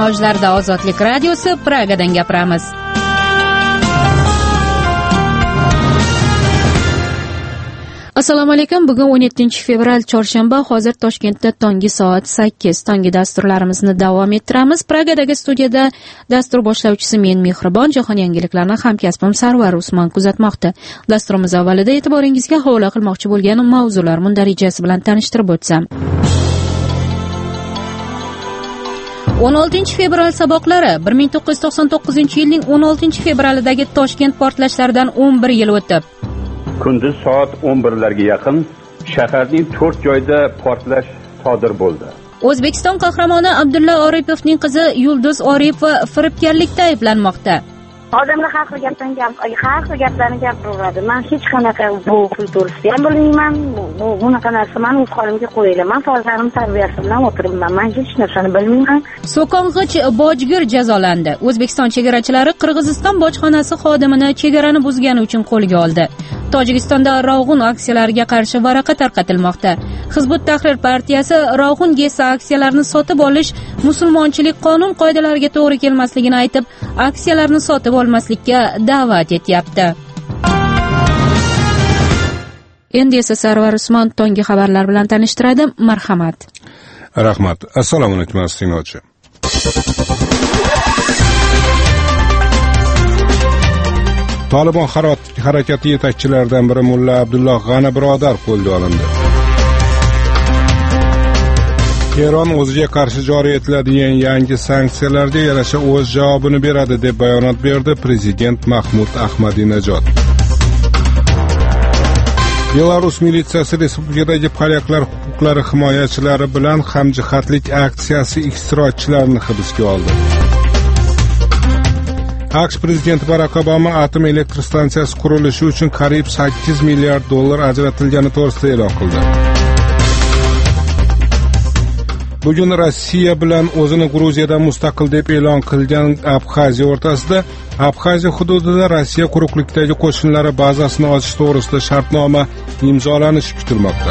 mavjlarida Ozodlik radiosi, Pragadan gapiramiz. Assalomu alaykum. Bugun 17-fevral chorshanba. Hozir Toshkentda tongi soat 8. Tongi dasturlarimizni davom ettiramiz. Pragadagi studiyada dastur boshlovchisi men Mehribon, jahon yangiliklarini hamkasbim Sarvar Usmon kuzatmoqda. Dasturimiz avvalida e'tiboringizga havola qilmoqchi bo'lgan mavzular mundarijasi bilan tanishtirib o'tsam. 16-fevral saboqlari. 1999-yilning 16-fevralidagi Toshkent portlashlaridan 11 yil o'tib, kunduz soat 11larga yaqin shaharning 4 joyida portlash sodir bo'ldi. O'zbekiston qahramoni Abdulla Oripovning qizi Yulduz Oripova firibgarlikda ayblanmoqda. Odamlar har xil gaplarni gapiraveradi. Men hech qanaqa bu pul to'g'risida ham bilmayman. Bunaqa narsa men o'z holimga qo'yilaman. Farzandim tarbiyasi bilan o'tiribman. Men hech narsani bilmayman. So'kong'ich bojgir jazolandi. O'zbekiston chegarachilari Qirg'iziston bojxonasi xodimini chegarani buzgani uchun qo'lga oldi. Tojikistonda Ravg'un aksiyalariga qarshi varaqa tarqatilmoqda. Hizbut Tahrir partiyasi Ravg'un Gesa aksiyalarini sotib olish musulmonchilik qonun qoidalariga to'g'ri kelmasligini aytib, aksiyalarni sotib olmaslikka da'vat etyapti. Endi esa Sarvar Usmon tongi xabarlar bilan tanishtiradi. Marhamat. Rahmat. Assalomu alaykum tinglovchi. Tolibon harakati yetakchilaridan biri Mulla Abdulloh G'ani birodar qo'lga olindi. Eron o'ziga qarshi joriy etiladigan yangi sanksiyalarga yarasha o'z javobini beradi deb bayonot berdi prezident Mahmud Ahmadinejod. Belarus militsiyasi respublikadagi polyaklar huquqlari himoyachilari bilan hamjihatlik aksiyasi ishtirokchilarini hibsga oldi. AQSh prezidenti Barack Obama atom elektr stansiyasi qurilishi uchun qariyb 8 milliard dollar ajratilgani to'g'risida e'lon qildi. Bugun Rossiya bilan o'zini Gruziyadan mustaqil deb e'lon qilgan Abxaziya o'rtasida Abxaziya hududida Rossiya quruqlikdagi qo'shinlari bazasini ochish to'g'risida shartnoma imzolanishi kutilmoqda.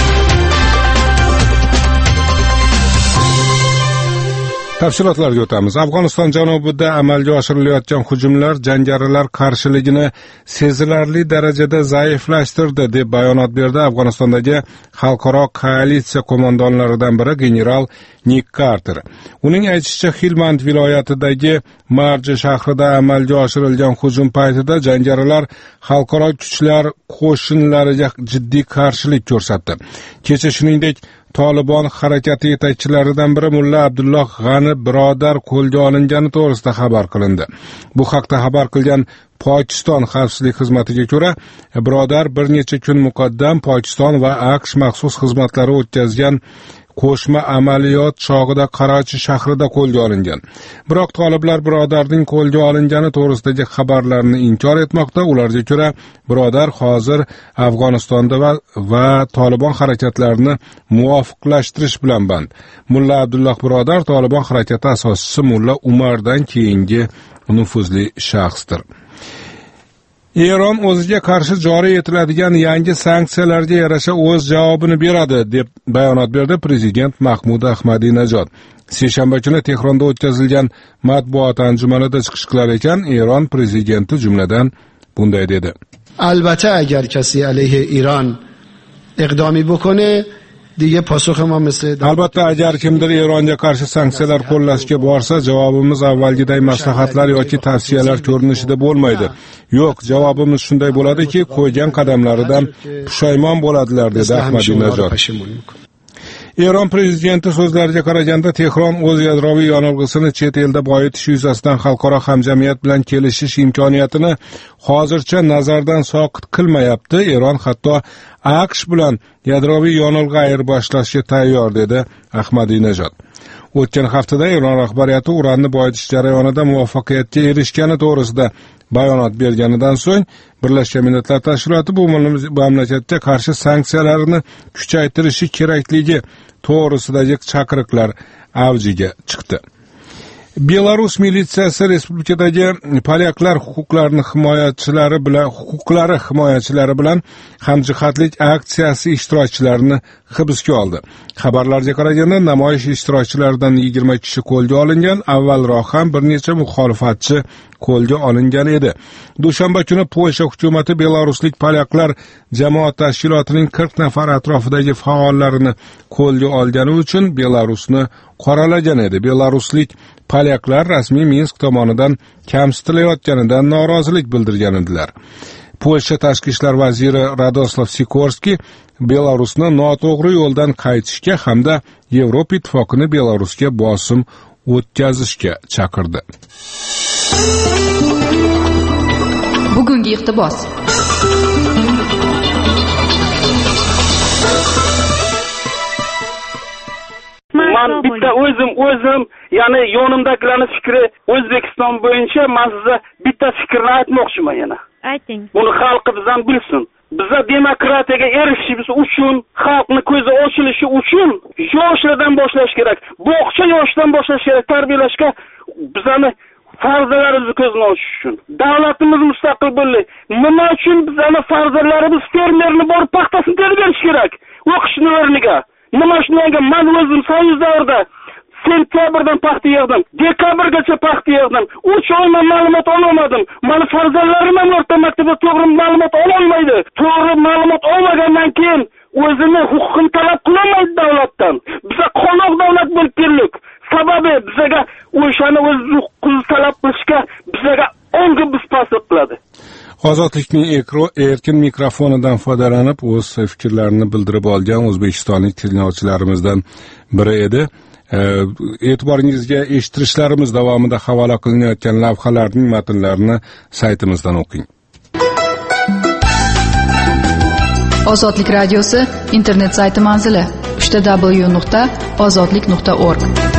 Tafsilotlarga o'tamiz. Afg'oniston janubida amalga oshirilayotgan hujumlar jangarilar qarshiligini sezilarli darajada zaiflashtirdi deb bayonot berdi Afg'onistondagi xalqaro koalitsiya qo'mondonlaridan biri general Nik Carter. Uning aytishicha, Helmand viloyatidagi Marji shahrida amalga oshirilgan hujum paytida jangarilar xalqaro kuchlar qo'shinlariga jiddiy qarshilik ko'rsatdi. Kecha shuningdek Tolibon harakati yetakchilaridan biri Mulla Abdulloh G'ani birodar qo'lga olingani to'g'risida xabar qilindi. Bu haqda xabar qilgan Pokiston xavfsizlik xizmatiga ko'ra, birodar bir necha kun muqaddam Pokiston va AQSh maxsus xizmatlari o'tkazgan qo'shma amaliyot chog'ida Qarachi shahrida qo'lga olingan. Biroq toliblar birodarning qo'lga olingani to'g'risidagi xabarlarni inkor etmoqda. Ularga ko'ra, birodar hozir Afg'onistonda va Tolibon harakatlarini muvofiqlashtirish bilan band. Mulla Abdulloh birodar Tolibon harakati asoschisi Mulla Umardan keyingi nufuzli shaxsdir. Eron o'ziga qarshi joriy etiladigan yangi sanksiyalarga yarasha o'z javobini beradi deb bayonot berdi prezident Mahmud Ahmadinejod. Seshanba kuni Tehronda o'tkazilgan matbuot anjumanida chiqish qilar ekan, Eron prezidenti jumladan bunday dedi. Albatta agar kasi alayhi Iran iqdomi bukone دیگه پاسخ ما مثل albatta agar kimdir Eronga qarshi sanksiyalar qo'llashga borsa, javobimiz avvalgiday maslahatlar yoki tavsiyalar ko'rinishida bo'lmaydi. Yo'q, javobimiz shunday bo'ladiki, qo'ygan qadamlaridan pushaymon bo'ladilar, dedi Ahmadinejod. Eron prezidenti so'zlariga qaraganda, Tehron o'z yadroviy yonilg'isini chet elda boyitish yuzasidan xalqaro hamjamiyat bilan kelishish imkoniyatini hozircha nazardan soqit qilmayapti. Eron hatto AQSh bilan yadroviy yonilg'i ayirboshlashga tayyor, dedi Ahmadinejod. O'tgan haftada Eron rahbariyati uranni boyitish jarayonida muvaffaqiyatga erishgani to'g'risida bayonot berganidan so'ng Birlashgan Millatlar Tashkiloti bu mamlakatga qarshi sanksiyalarni kuchaytirishi kerakligi to'g'risidagi chaqiriqlar avjiga chiqdi. Belarus militsiyasi respublikadagi polyaklar huquqlari himoyachilari bilan hamjihatlik aksiyasi ishtirokchilarini hibsga oldi. Xabarlarga qaraganda namoyish ishtirokchilaridan 20 kishi qo'lga olingan, avvalroq ham bir necha muxolifatchi qo'lga olingan edi. Dushanba kuni Polsha hukumati belaruslik polyaklar jamoat tashkilotining 40 nafar atrofidagi faollarini qo'lga olgani uchun Belarusni qoralagan edi. Belaruslik polyaklar rasmiy Minsk tomonidan kamsitilayotganidan norozilik bildirgan edilar. Polsha tashqi ishlar vaziri Radoslav Sikorski Belarusni noto'g'ri yo'ldan qaytishga hamda Yevropa ittifoqini Belarusga bosim o'tkazishga chaqirdi. Bugungi iqtibos. Men bitta o'zim, ya'ni yonimdagilarning fikri O'zbekiston bo'yicha men sizga bitta fikrni aytmoqchiman yana. Ayting. Buni xalqimizdan bilsin. Bizga demokratiyaga erishishimiz uchun, xalqning ko'zi ochilishi uchun yoshlardan boshlash kerak. Bog'cha yoshdan boshlash kerak tarbiyalashga, bizani farzandlarimizni ko'zini ochish uchun. Davlatimiz mustaqil bo'ldi. Nima uchun bizani farzandlarimiz fermerni borib paxtasini terib berish kerak? O'qishni o'rniga. Nima shunga men o'zim soyuz davrda sentyabrdan paxta yig'dim, dekabrgacha paxta yig'dim. 3 oyman ma'lumot olmadim. Meni farzandlarim ham o'rta maktabda to'g'ri ma'lumot ololmaydi. To'g'ri ma'lumot olmagandan keyin o'zini huquqini talab qilolmaydi davlatdan. Biza qo'noq davlat bo'lib keldik. Sababi bizaga o'shani o'z huquqini talab qilishga bizaga o'ngib biz paslik qiladi. Ozodlikning erkin mikrofonidan foydalanib o'z fikrlarini bildirib olgan o'zbekistonlik tinglovchilarimizdan biri edi. E'tiboringizga eshittirishlarimiz davomida havola qilinayotgan lavhalarning matnlarini saytimizdan o'qing. Ozodlik radiosi internet sayti manzili www.ozodlik.org.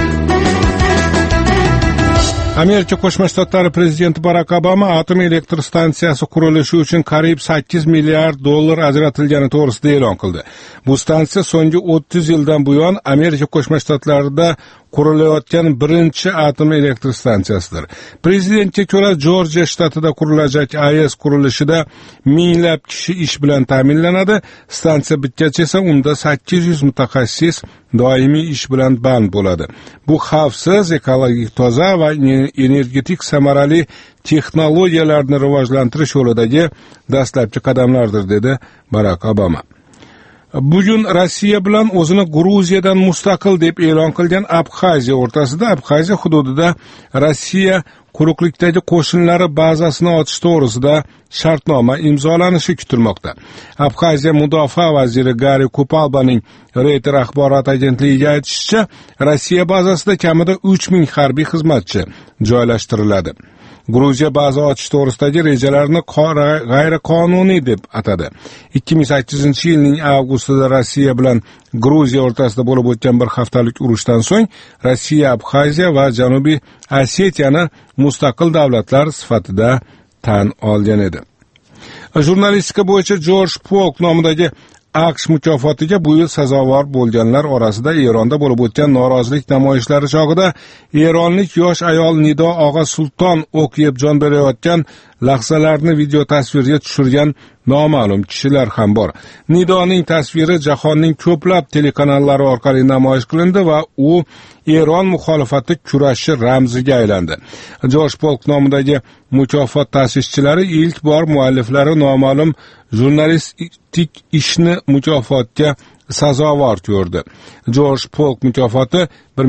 Amerika Qo'shma Shtatlari prezidenti Barak Obama atom elektr stansiyasi qurilishi uchun qariyb $8 milliard ajratilgani to'g'risida e'lon qildi. Bu stansiya so'nggi 30 yildan buyon Amerika Qo'shma Shtatlarida qurilayotgan birinchi atom elektr stansiyasidir. Prezidentga ko'ra, Jorjiya shtatida qurilajak AES qurilishida minglab kishi ish bilan ta'minlanadi. Stansiya bitgach esa unda 800 mutaxassis doimiy ish bilan band bo'ladi. Bu xavfsiz, ekologik toza va energetik samarali texnologiyalarni rivojlantirish yo'lidagi dastlabki qadamlardir, dedi Barak Obama. Bugun Rossiya bilan o'zini Gruziyadan mustaqil deb e'lon qilgan Abxaziya o'rtasida, Abxaziya hududida Rossiya quruqlikdagi qo'shinlari bazasini ochish to'g'risida shartnoma imzolanishi kutilmoqda. Abxaziya mudofaa vaziri Gari Kupalbaning Reuters axborot agentligiga aytishicha, Rossiya bazasida kamida 3000 harbiy xizmatchi joylashtiriladi. Gruziya baza ochish to'g'risidagi rejalarni g'ayriqonuniy deb atadi. 2008-yilning avgustida Rossiya bilan Gruziya o'rtasida bo'lib o'tgan bir haftalik urushdan so'ng Rossiya Abxaziya va Janubiy Osetiyani mustaqil davlatlar sifatida tan olgan edi. Jurnalistika bo'yicha George Polk nomidagi AQSh mukofotiga bu yil sazovor bo'lganlar orasida Eronda bo'lib o'tgan norozilik namoyishlari chog'ida eronlik yosh ayol Nido Og'a Sulton o'q yeb jon berayotgan lahzalarni video tasvirga tushirgan noma'lum kishilar ham bor. Nidoning tasviri jahonning ko'plab telekanallari orqali namoyish qilindi va u Eron muxolifati kurashi ramziga aylandi. George Polk nomidagi mukofot ta'sischilari ilk bor mualliflari noma'lum jurnalistik ishni mukofotga sazovor ko'rdi. George Polk mukofoti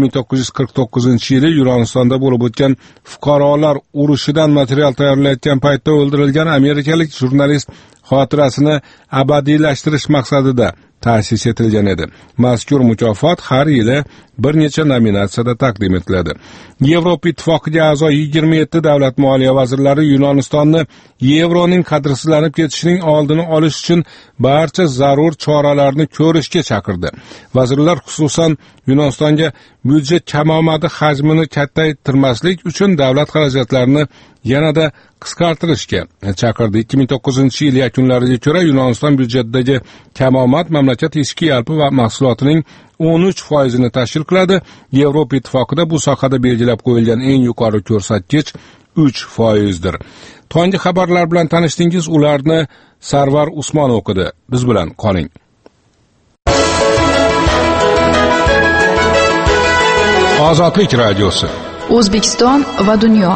1949-yili Yunonistonda bo'lib o'tgan fuqarolar urushidan material tayyorlayotgan paytda o'ldirilgan amerikalik jurnalist xotirasini abadiylashtirish maqsadida ta'sis etilgan edi. Mazkur mukofot har yili bir necha nominatsiyada taqdim etiladi. Yevropa ittifoqiga a'zo 27 davlat moliya vazirlari Yunonistonni yevroning qadrsizlanib ketishining oldini olish uchun barcha zarur choralarni ko'rishga chaqirdi. Vazirlar xususan Yunonistonga byudjet kamomadi hajmini kattaytirmaslik uchun davlat xarajatlarini yanada qisqartirishga chaqirdi. 2009-yil yakunlariga ko'ra Yunoniston byudjetidagi kamomad mamlakat ichki yalpi va mahsulotining 13% tashkil qiladi. Yevropa ittifoqida bu sohada belgilab qo'yilgan eng yuqori ko'rsatkich 3%dir. Tonggi xabarlar bilan tanishdingiz, ularni Sarvar Usmon o'qidi. Biz bilan qoling. Ozodlik radiosi. O'zbekiston va dunyo.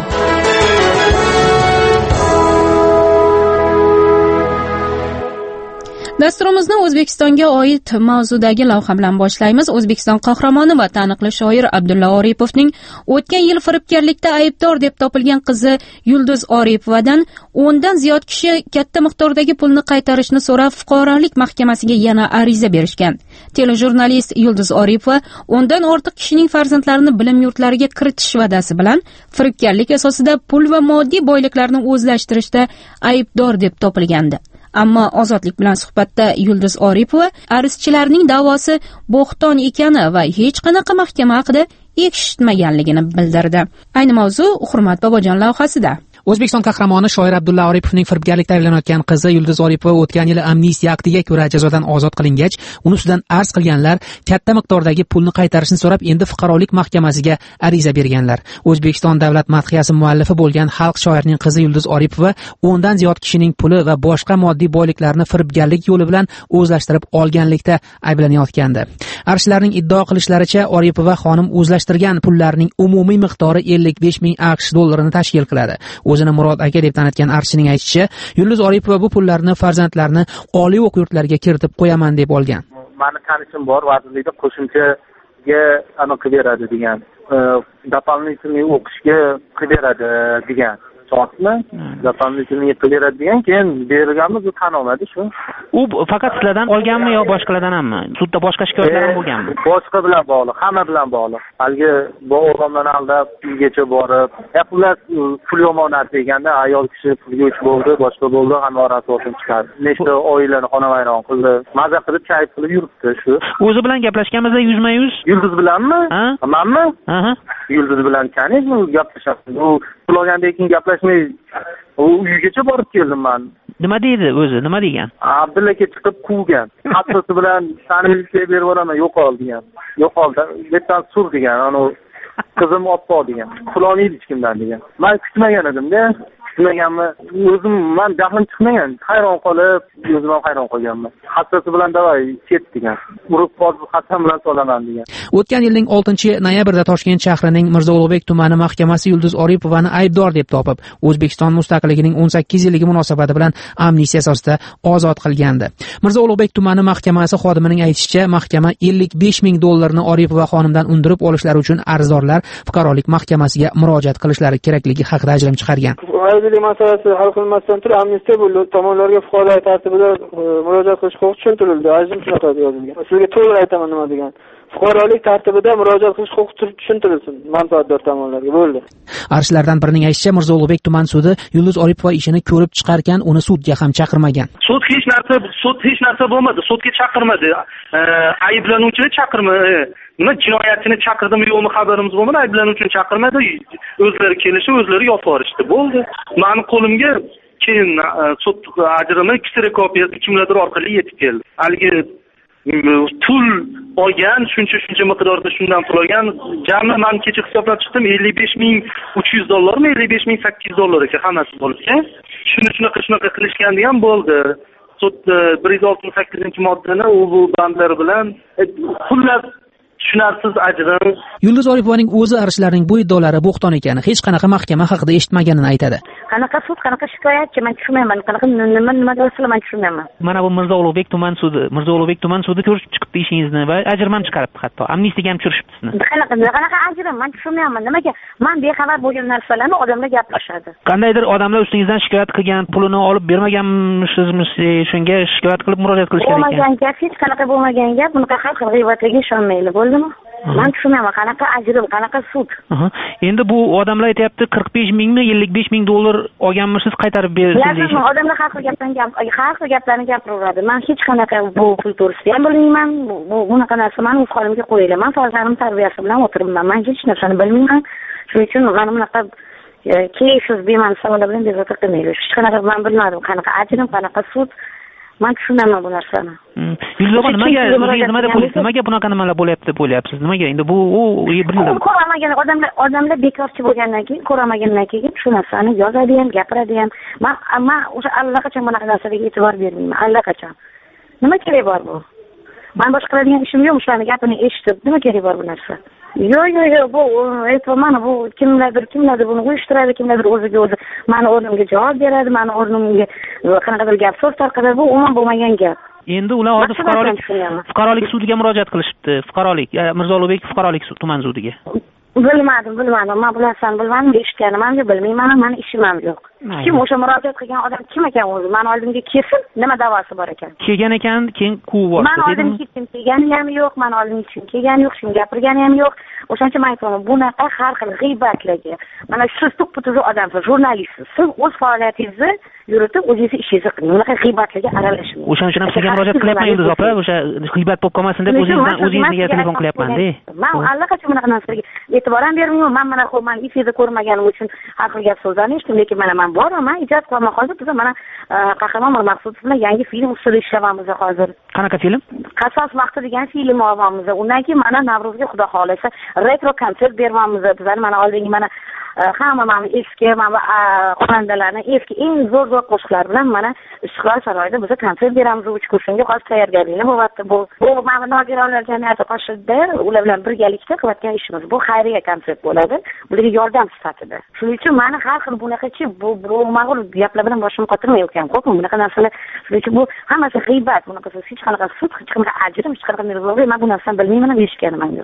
Dasturimizni O'zbekistonga oid mavzudagi lavha bilan boshlaymiz. O'zbekiston qahramoni va taniqli shoir Abdulla Oripovning o'tgan yil firibgarlikda aybdor deb topilgan qizi Yulduz Oripovadan 10 dan ziyod kishi katta miqdordagi pulni qaytarishni so'rab fuqarolik mahkamasiga yana ariza berishgan. Telejurnalist Yulduz Oripova 10 dan ortiq kishining farzandlarini bilim yurtlariga kiritish va'dasi bilan firibgarlik asosida pul va moddiy boyliklarni o'zlashtirishda aybdor deb topilgandi. Ammo Ozodlik bilan suhbatda Yulduz Oripova arizchilarning da'vosi bo'xton ekani va hech qanaqa mahkama haqida eshitmaganligini bildirdi. Ayni mavzu Hurmat Bobojon lavhasida. O'zbekiston qahramoni shoir Abdulla Oripovning firibgarlikda ayblanayotgan qizi Yulduz Oripova o'tgan yili amnistiya aktiga ko'ra jazodan ozod qilingach, uni ustidan arz qilganlar katta miqdordagi pulni qaytarishni so'rab endi fuqarolik mahkamasiga ariza berganlar. O'zbekiston davlat madhiyasi muallifi bo'lgan xalq shoirining qizi Yulduz Oripova 10 dan ziyod kishining puli va boshqa moddiy boyliklarni firibgarlik yo'li bilan o'zlashtirib olganlikda ayblanayotgandi. Arshlarning iddao qilishlaricha, Oripova xonim o'zlashtirgan pullarning umumiy miqdori 55 ming AQSh dollarini tashkil qiladi. O'zini Murod aka deb tanitgan arshining aytishicha, Yulduz Oripova bu pullarni farzandlarini oliy o'quv yurtlariga kiritib qo'yaman deb olgan. Mani tanishim bor, vazirlikda qo'shimchaga qilib beradi degan. Doполнительный o'qishga qilib beradi degan. Soatmi? Doполнительный qilib beradi degan, keyin berganmiz, u tan olmadi shu. U faqat sizlardan olganmi yo boshqalardan hammi? Sudda boshqa shikoyatlar ham bo'lganmi? Boshqa bilan bog'liq, hamma bilan bog'liq. Haligi bu odamlarni aldab, uygacha borib, pullar pul yomon narsa eganda, ayol kishi pulga o'ch bo'ldi, boshqa bo'ldi, hamma rasvotini chiqardi. Nechta oilani xonavayron qildi. Maza qilib, chayib qilib yuribdi shu. O'zi bilan gaplashganmizda yuzma-yuz. Yulduz bilanmi? Manmi? Yulduz bilan kanik gaplashamiz. U pul olgandan keyin gaplashmay, u uygacha borib keldim men. Nima deydi o'zi? Nima degan? Abdulla aka chiqib quvgan. Hattosi bilan sani milisiyaga berib yuboraman, yo'qol degan. Yo'qol, betdan sur degan. Ana qizim oppo degan. Pul olmaydi hech kimdan degan. Men kutmagan edim-da. Kutmaganmi? O'zim men jahlim chiqmagan. Hayron qolib, o'zim ham hayron qolganman. Hattosi bilan davay ket degan. Urib qolib xatam bilan solaman degan. O'tgan yilning 6-noyabrda Toshkent shahrining Mirzo Ulug'bek tumani mahkamasi Yulduz Oripovani aybdor deb topib, O'zbekiston mustaqilligining 18 yilligi munosabati bilan amnistiya asosida ozod qilgandi. Mirzo Ulug'bek tumani mahkamasi xodimining aytishicha, mahkama 55 ming dollarni Oripova xonimdan undirib olishlari uchun arzdorlar fuqarolik mahkamasiga murojaat qilishlari kerakligi haqida ajrim chiqargan. Aybdorlik masalasi hal qilinmasdan turib amnistiya bo'ldi. Tomonlarga fuqarolik tartibida murojaat qilish huquqi tushuntirildi. Ajrim shunaqa yozilgan. Sizga to'g'ri aytaman nima degan. Fuqarolik tartibida murojaat qilish huquqi tushuntirilsin manfaatdor tomonlarga bo'ldi. Arshlardan birining aytishicha, Mirzo Ulug'bek tuman sudi Yulduz Oripova ishini ko'rib chiqargan, uni sudga ham chaqirmagan. Sud hech narsa bo'lmadi. Sudga chaqirmadi. Ayblanuvchini chaqirmadi. Nima jinoyatchini chaqirdimi yo'qmi xabarimiz bo'lmadi. Ayblanuvchini chaqirmadi. O'zlari kelishib, o'zlari yopib yuborishdi. Bo'ldi. Meni qo'limga keyin sud ajrimi kserokopiyasi kimlardir orqali yetib keldi. Haligi pul olgan, shuncha miqdorda shundan pul olgan, jami men kecha hisoblab chiqdim, 55.300 dollarmi, 55.800 dollar ekan hammasi bo'lib ekan. Shunaqa qilishgan degan bo'ldi. Sud 168-moddani u bandlar bilan xullas tushunarsiz ajrim. Yulduz Oripovaning o'zi arshlarning bu iddaolari bo'xton ekani, hech qanaqa mahkama haqida eshitmaganini aytadi. Qanaqa sud, qanaqa shikoyatchi, men tushunmayman. Qanaqa nima deysizlar, men tushunmayman. Mana bu Mirzo Ulug'bek tuman sudi ko'rib chiqibdi ishingizni va ajrim ham chiqaribdi hatto. Amnistiyaga ham tushiribdi sizni. Qanaqa ajrim, men tushunmayman. Nimaga? Men bexabar bo'lgan narsalarni odamlar gaplashadi. Qandaydir odamlar ustingizdan shikoyat qilgan, pulini olib bermaganmisizmi, shunga shikoyat qilib murojaat qilishgan ekan. Bo'lmagan gap, hech qanaqa bo'lmagan gap, bunaqa xalq g'iybatlarga ishonmaylik, bo'ldimi? Men tushunmayman, qanaqa ajrim, qanaqa sud. Endi bu odamlar aytayapti 45 mingmi, 55 ming dollar olganmisiz qaytarib bersin. Odamlar xalq gaplarni gapiraveradi. Men hech qanaqa bu pul to'g'risida ham bilmayman. Bunaqa narsa men o'z holimga qo'yayman. Men farzandim tarbiyasi bilan o'tiribman. Men hech narsani bilmayman. Shuning uchun mana bunaqa keyin bema'ni savollar bilan bezovta qilmaydi. Hech qanaqa men bilmadim qanaqa ajrim, qanaqa sud. Men tushunaman bu narsani. Yulduz opa, nimaga bunaqa nimalar bo'lyapti deb o'ylayapsiz? Nimaga? Endi bu ko'ramagan odamlar bekorchi bo'lgandan keyin, ko'ramagandan keyin shu narsani yozadi ham, gapiradi ham. Men o'sha allaqachon bunaqa narsalarga e'tibor bermayman. Allaqachon. Nima kerak bor bu? Men boshqa qiladigan ishim yo'q, shularning gapini eshitib, nima kerak bor bu narsa? Yo'q, bu mana bu kimlardir buni uyushtiradi, kimlardir o'ziga o'zi meni o'rnimga javob beradi, meni o'rnimga qanaqadir gap so'z tarqatadi, bu umuman bo'lmagan gap. Endi ular hozir fuqarolik sudiga murojaat qilishibdi. Mirzo Ulug'bek fuqarolik tuman sudiga. Bilmadim. Men bu narsani bilmadim, eshitganim ham yo'q, bilmayman, meni ishim ham yo'q. Kim o'sha murojaat qilgan odam kim ekan o'zi? Meni oldimga kelsin, nima da'vosi bor ekan? Kelgan ekan, keyin quvib yubordi. Men oldimga hech kim kelgani ham yo'q, men oldimga hech kim kelgani yo'q, kim gapirgani ham yo'q. O'shancha men aytaman, bunaqa har xil g'iybatlarga. Mana siz tup-tuzu odamsiz, jurnalistsiz. Siz o'z faoliyatingizni yuritib, o'zingiz ishingizni qiling. Bunaqa g'iybatlarga aralashmang. O'shaning uchun ham sizga murojaat qilyapman Yulduz opa, o'sha g'iybat bo'lib qolmasin deb o'zingizga telefon qilyapman-da. Men allaqachon bunaqa narsalarga e'tibor ham bermayman. Men mana men efirda ko'rmaganim uchun har xil gap so'zlarni eshitdim, lekin mana men boraman, ijod qilmoq hozir biz mana Qahramon Mirmaqsudov bilan yangi film ustida ishlayapmiz hozir. Qanaqa film? Qasos vaqti degan film olyapmiz. Undan keyin mana Navruzga xudo xolasa retro konsert beramiz. Bizlar mana oldingi mana hamma mana eski mana xonandalarning eski eng zo'r qo'shiqlar bilan mana Istiqlol saroyida biz konsert beramiz. 3 kursga hozir tayyorgarliklar bo'lyapti. Bu mana nogironlar jamiyati qo'shildi. Ular bilan birgalikda qilayotgan ishimiz. Bu xayriya konsert bo'ladi. Bularga yordam sifatida. Shuning uchun mana har xil bunaqachi bu ma'qul gaplar bilan boshim qotirmayotgan. Qo'rqing bunaqa narsalar. Shuning uchun bu hammasi g'iybat. Bunaqa hech qanaqa sud, hech qanaqa ajrim, hech qanaqa mirzoga men bu narsani bilmayman, eshitganim ham yo'q.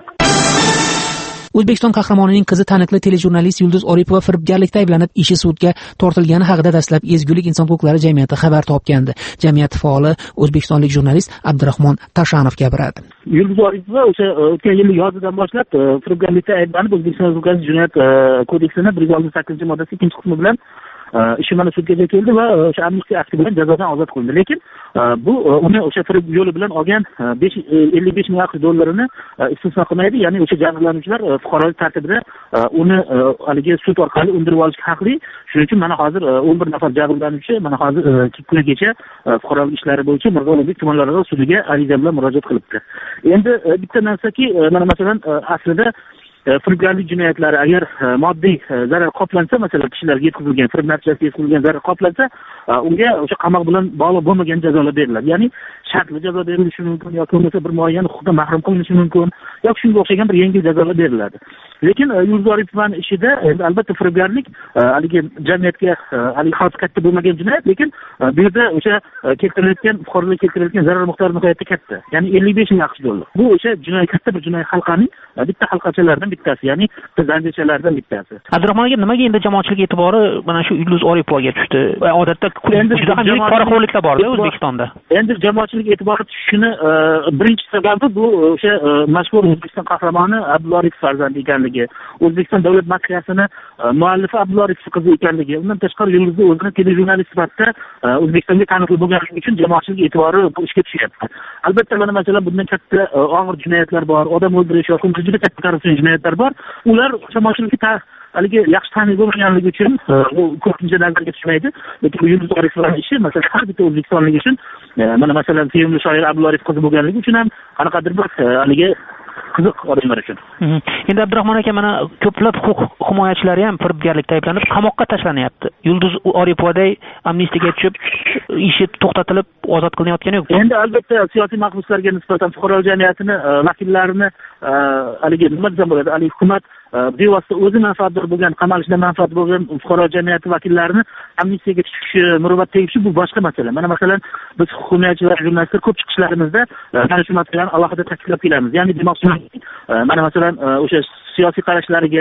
O'zbekiston qahramonining qizi taniqli telejurnalist Yulduz Oripova firibgarlikda ayblanib ishi sudga tortilgani haqida dastlab Ezgulik inson huquqlari jamiyati xabar topgandi. Jamiyat faoli o'zbekistonlik jurnalist Abdurahmon Tashanov gapiradi. Yulduz Oripova o'sha o'tgan yil yozidan boshlab firibgarlikda ayblanib O'zbekiston Respublikasi Jinoyat kodeksining 168-moddasi 2-qismi bilan ishi mana sudgacha keldi va o'sha amnistiya akti bilan jazodan ozod qilindi. Lekin bu uni o'sha firib yo'li bilan olgan 55 ming $500,000 istisno qilmaydi. Ya'ni o'sha jabrlanuvchilar fuqarolik tartibida uni haligi sud orqali undirib olishga haqli. Shuning uchun mana hozir 11 nafar jabrlanuvchi mana hozir kunigacha fuqarolik ishlari bo'yicha Mirzo Ulug'bek tumanlararo sudiga ariza bilan murojaat qilibdi. Endi bitta narsaki, mana masalan aslida firibgarlik jinoyatlari agar moddiy zarar qoplansa, masalan kishilarga yetkazilgan firib natijasida yetkazilgan zarar qoplansa, unga o'sha qamoq bilan bog'liq bo'lmagan jazolar beriladi. Ya'ni shartli jazo berilishi mumkin yoki bo'lmasa bir muayyan huquqdan mahrum qilinishi mumkin yoki shunga o'xshagan bir yengil jazolar beriladi. Lekin Yulduz Oripovaning ishida albatta firibgarlik haligi jamiyatga haligi xavf katta bo'lmagan jinoyat, lekin bu yerda o'sha keltirilayotgan fuqarolarga keltirilayotgan zarar miqdori nihoyatda katta. Ya'ni 55 ming $500,000. Bu o'sha jinoyat, katta bir jinoyat halqaning bitta halqachalaridan bittasi, ya'ni zanjirchalardan bittasi. Abdurahmon aka, nimaga endi jamoatchilik e'tibori mana shu Yulduz Oripovaga tushdi? Odatda juda ham yirik poraxo'rliklar bor-da O'zbekistonda. Endi jamoatchilik e'tibori tushishini birinchi sababi bu o'sha mashhur O'zbekiston qahramoni Abdulla Oripov farzandi ekanligi, O'zbekiston davlat madhiyasini muallifi Abdulla Oripov qizi ekanligi, undan tashqari Yulduz o'zini telejurnalist sifatida O'zbekistonga taniqli bo'lganligi uchun jamoatchilik e'tibori bu ishga tushyapti. Albatta mana masalan bundan katta og'ir jinoyatlar bor, odam o'ldirish yoki juda katta korrupsiya jinoyatlar bor. Ular jamoatchilikka haligi yaxshi taniq bo'lmaganligi uchun u ko'pincha nazarga tushmaydi. Lekin Yulduz Oripovaning ishi masalan har bitta o'zbekistonlik uchun mana masalan sevimli shoir Abdulla Oripov qizi bo'lganligi uchun ham qanaqadir bir haligi qiziq odamlar uchun. Endi Abdurahmon aka, mana ko'plab huquq himoyachilari ham firibgarlikda ayblanib qamoqqa tashlanyapti. Yulduz Oripovaday amnistiyaga tushib, ishi to'xtatilib ozod qilinayotgani yo'q. Endi albatta siyosiy mahbuslarga nisbatan fuqarolik jamiyatini vakillarini haligi nima desam bo'ladi, haligi hukumat bevosita o'zi manfaatdor bo'lgan, qamalishdan manfaat bo'lgan fuqarolik jamiyati vakillarini amnistiyaga tushishi, muruvvat tegishi bu boshqa masala. Mana masalan biz huquq himoyachilar, jurnalistlar ko'p chiqishlarimizda mana shu masalani alohida ta'kidlab kelamiz. Ya'ni demoqchiman, mana masalan o'sha siyosiy qarashlariga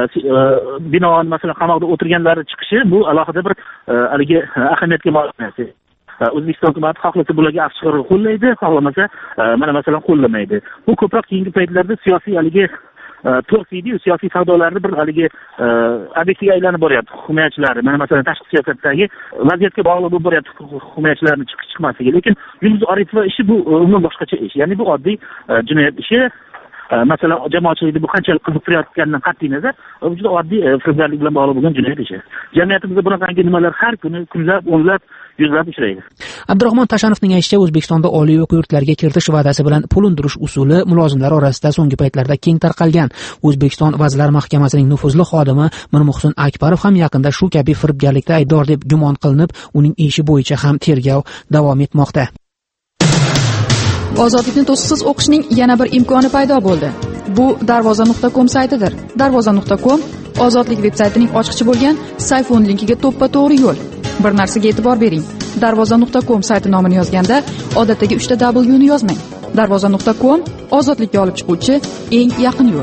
binoan masalan qamoqda o'tirganlari chiqishi bu alohida bir haligi ahamiyatga molik narsa. O'zbekiston hukumati xohlasa bularga afsuslar qo'llaydi, xohlamasa mana masalan qo'llamaydi. Bu ko'proq keyingi paytlarda siyosiy haligi to'rtiydi, siyosiy savdolarni bir haligi obyektiga aylanib boryapti himoyachilari. Mana masalan tashqi siyosatdagi vaziyatga bog'liq bo'lib boryapti himoyachilarning chiqmasligi. Lekin Yulduz Oripova ishi bu umuman boshqacha ish. Ya'ni bu oddiy jinoyat ishi. masalan jamoatchilikda bu qanchalik qiziqtirayotganidan qat'iy nazar bu juda oddiy firibgarlik bilan bog'liq bo'lgan jinoyat ishi. Jamiyatimizda bunaqangi nimalar har kuni kunlab, o'nlab, yuzlab uchraydi. Abdurahmon Tashanovning aytishicha, O'zbekistonda oliy o'quv yurtlariga kiritish va'dasi bilan pul undirish usuli mulozimlar orasida so'nggi paytlarda keng tarqalgan. O'zbekiston Vazirlar Mahkamasining nufuzli xodimi Mirmuhsin Akbarov ham yaqinda shu kabi firibgarlikda aybdor deb gumon qilinib, uning ishi bo'yicha ham tergov davom etmoqda. Ozodlikni to'siqsiz o'qishning yana bir imkoni paydo bo'ldi. Bu darvoza.com saytidir. Darvoza.com Ozodlik veb-saytining ochiqchi bo'lgan sayfon linkiga to'ppa-to'g'ri yo'l. Bir narsaga e'tibor bering. Darvoza.com sayti nomini yozganda odatdagi 3 ta W ni yozmang. Darvoza.com ozodlikka olib chiquvchi eng yaqin yo'l.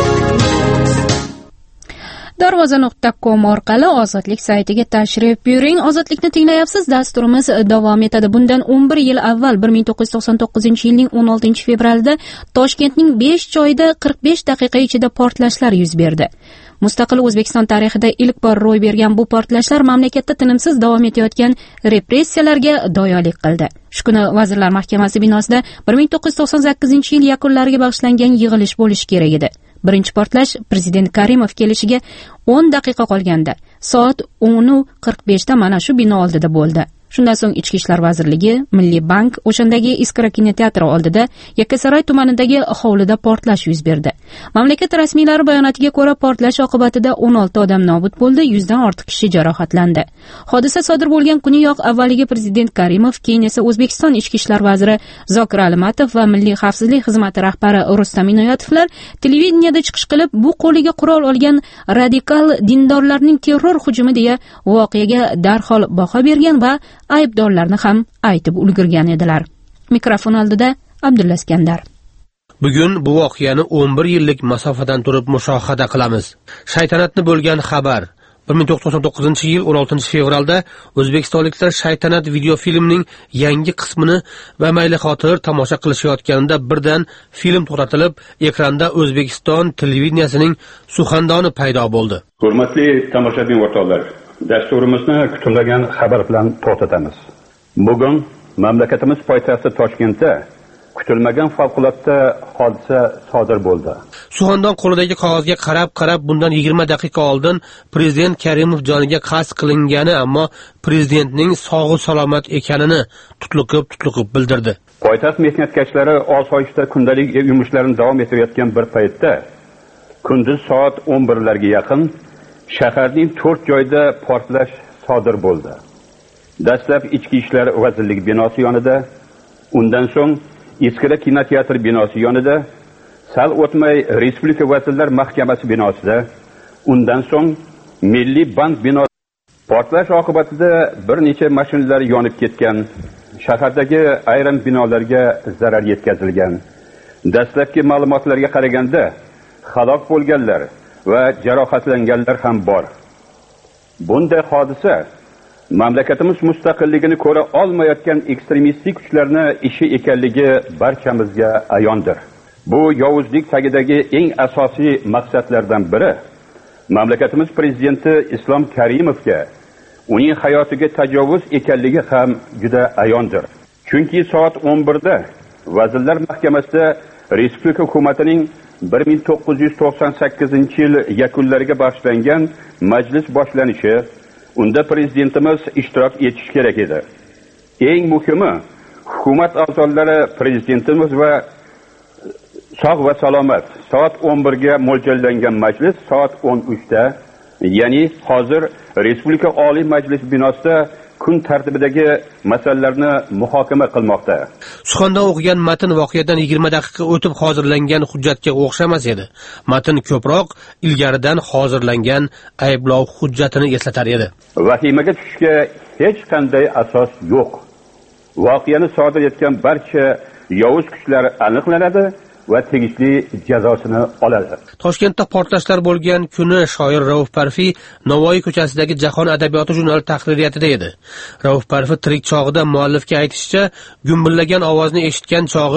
Darvoza.com orqali Ozodlik saytiga tashrif buyuring. Ozodlikni tinglayapsiz. Dasturimiz davom etadi. Bundan 11 yil avval 1999-yilning 16-fevralida Toshkentning 5 joyida 45 daqiqa ichida portlashlar yuz berdi. Mustaqil O'zbekiston tarixida ilk bor ro'y bergan bu portlashlar mamlakatda tinimsiz davom etayotgan repressiyalarga doyolik qildi. Shu kuni Vazirlar Mahkamasi binosida 1998-yil yakunlariga bag'ishlangan yig'ilish bo'lishi kerak edi. Birinchi portlash Prezident Karimov kelishiga 10 daqiqa qolganda soat 10:45 da mana shu bino oldida bo'ldi. Shundan so'ng Ichki ishlar vazirligi, Milliy bank o'shandagi Iskra kinoteatri oldida Yakkasaroy tumanidagi hovlida portlash yuz berdi. Mamlakat rasmiylari bayonotiga ko'ra portlash oqibatida 16 odam nobud bo'ldi, 100 dan ortiq kishi jarohatlandi. Hodisa sodir bo'lgan kuniyoq avvaliga Prezident Karimov, keyin esa O'zbekiston Ichki ishlar vaziri Zokir Alimatov va Milliy xavfsizlik xizmati rahbari Rustam Inoyatovlar televideniyada chiqish qilib, bu qo'liga qurol olgan radikal dindorlarning terror hujumi deya voqeaga darhol baho bergan va aybdorlarni ham aytib ulgurgan edilar. Mikrofon oldida Abdulla Iskandar. Bugun bu voqeani 11 yillik masofadan turib mushohada qilamiz. Shaytanatni bo'lgan xabar. 1999-yil 16-fevralda o'zbekistonliklar Shaytanat videofilmining yangi qismini va mayli xotir tomosha qilishayotganida birdan film to'xtatilib, ekranda O'zbekiston televideniyasining suxandoni paydo bo'ldi. Hurmatli tomoshabin o'rtoqlar, dasturimizni kutilmagan xabar bilan to'xtatamiz. Bugun mamlakatimiz poytaxti Toshkentda kutilmagan favqulodda hodisa sodir bo'ldi. Suxandon qo'lidagi qog'ozga qarab bundan 20 daqiqa oldin Prezident Karimov joniga qasd qilingani, ammo prezidentning sog'i salomat ekanini tutluqib bildirdi. Poytaxt mehnatkashlari osoyishta kundalik yumushlarini davom ettirayotgan bir paytda kunduz soat 11 larga yaqin shaharning 4 joyda portlash sodir bo'ldi. Dastlab Ichki ishlar vazirligi binosi yonida, undan so'ng Iskra kinoteatri binosi yonida, sal o'tmay Respublika Vazirlar Mahkamasi binosida, undan so'ng Milliy bank binosi. Portlash oqibatida bir necha mashinalar yonib ketgan, shahardagi ayrim binolarga zarar yetkazilgan. Dastlabki ma'lumotlarga qaraganda, halok bo'lganlar va jarohatlanganlar ham bor. Bunday hodisa mamlakatimiz mustaqilligini ko'ra olmayotgan ekstremistik kuchlarning ishi ekanligi barchamizga ayondir. Bu yovuzlik tagidagi eng asosiy maqsadlardan biri mamlakatimiz prezidenti Islom Karimovga uning hayotiga tajovuz ekanligi ham juda ayondir. Chunki soat 11 da Vazirlar Mahkamasida Respublika hukumatining 1998-yil yakunlariga bag'ishlangan majlis boshlanishi, unda prezidentimiz ishtirok etishi kerak edi. Eng muhimi, hukumat a'zolari prezidentimiz va sog' va salomat soat 11 ga mo'ljallangan majlis soat 13 da, ya'ni hozir Respublika Oliy Majlis binosida kun tartibidagi masalalarni muhokama qilmoqda. Suxandon o'qigan matn voqeadan 20 daqiqa o'tib hozirlangan hujjatga o'xshamas edi. Matn ko'proq ilgaridan hozirlangan ayblov hujjatini eslatar edi. Vahimaga tushishga hech qanday asos yo'q. Voqeani sodir etgan barcha yovuz kuchlar aniqlanadi va tegishli jazosini oladi. Toshkentda portlashlar bo'lgan kuni shoir Rauf Parfi Navoiy ko'chasidagi Jahon adabiyoti jurnali tahririyatida edi. Rauf Parfi tirik chog'ida muallifga aytishicha, gumbillagan ovozni eshitgan chog'i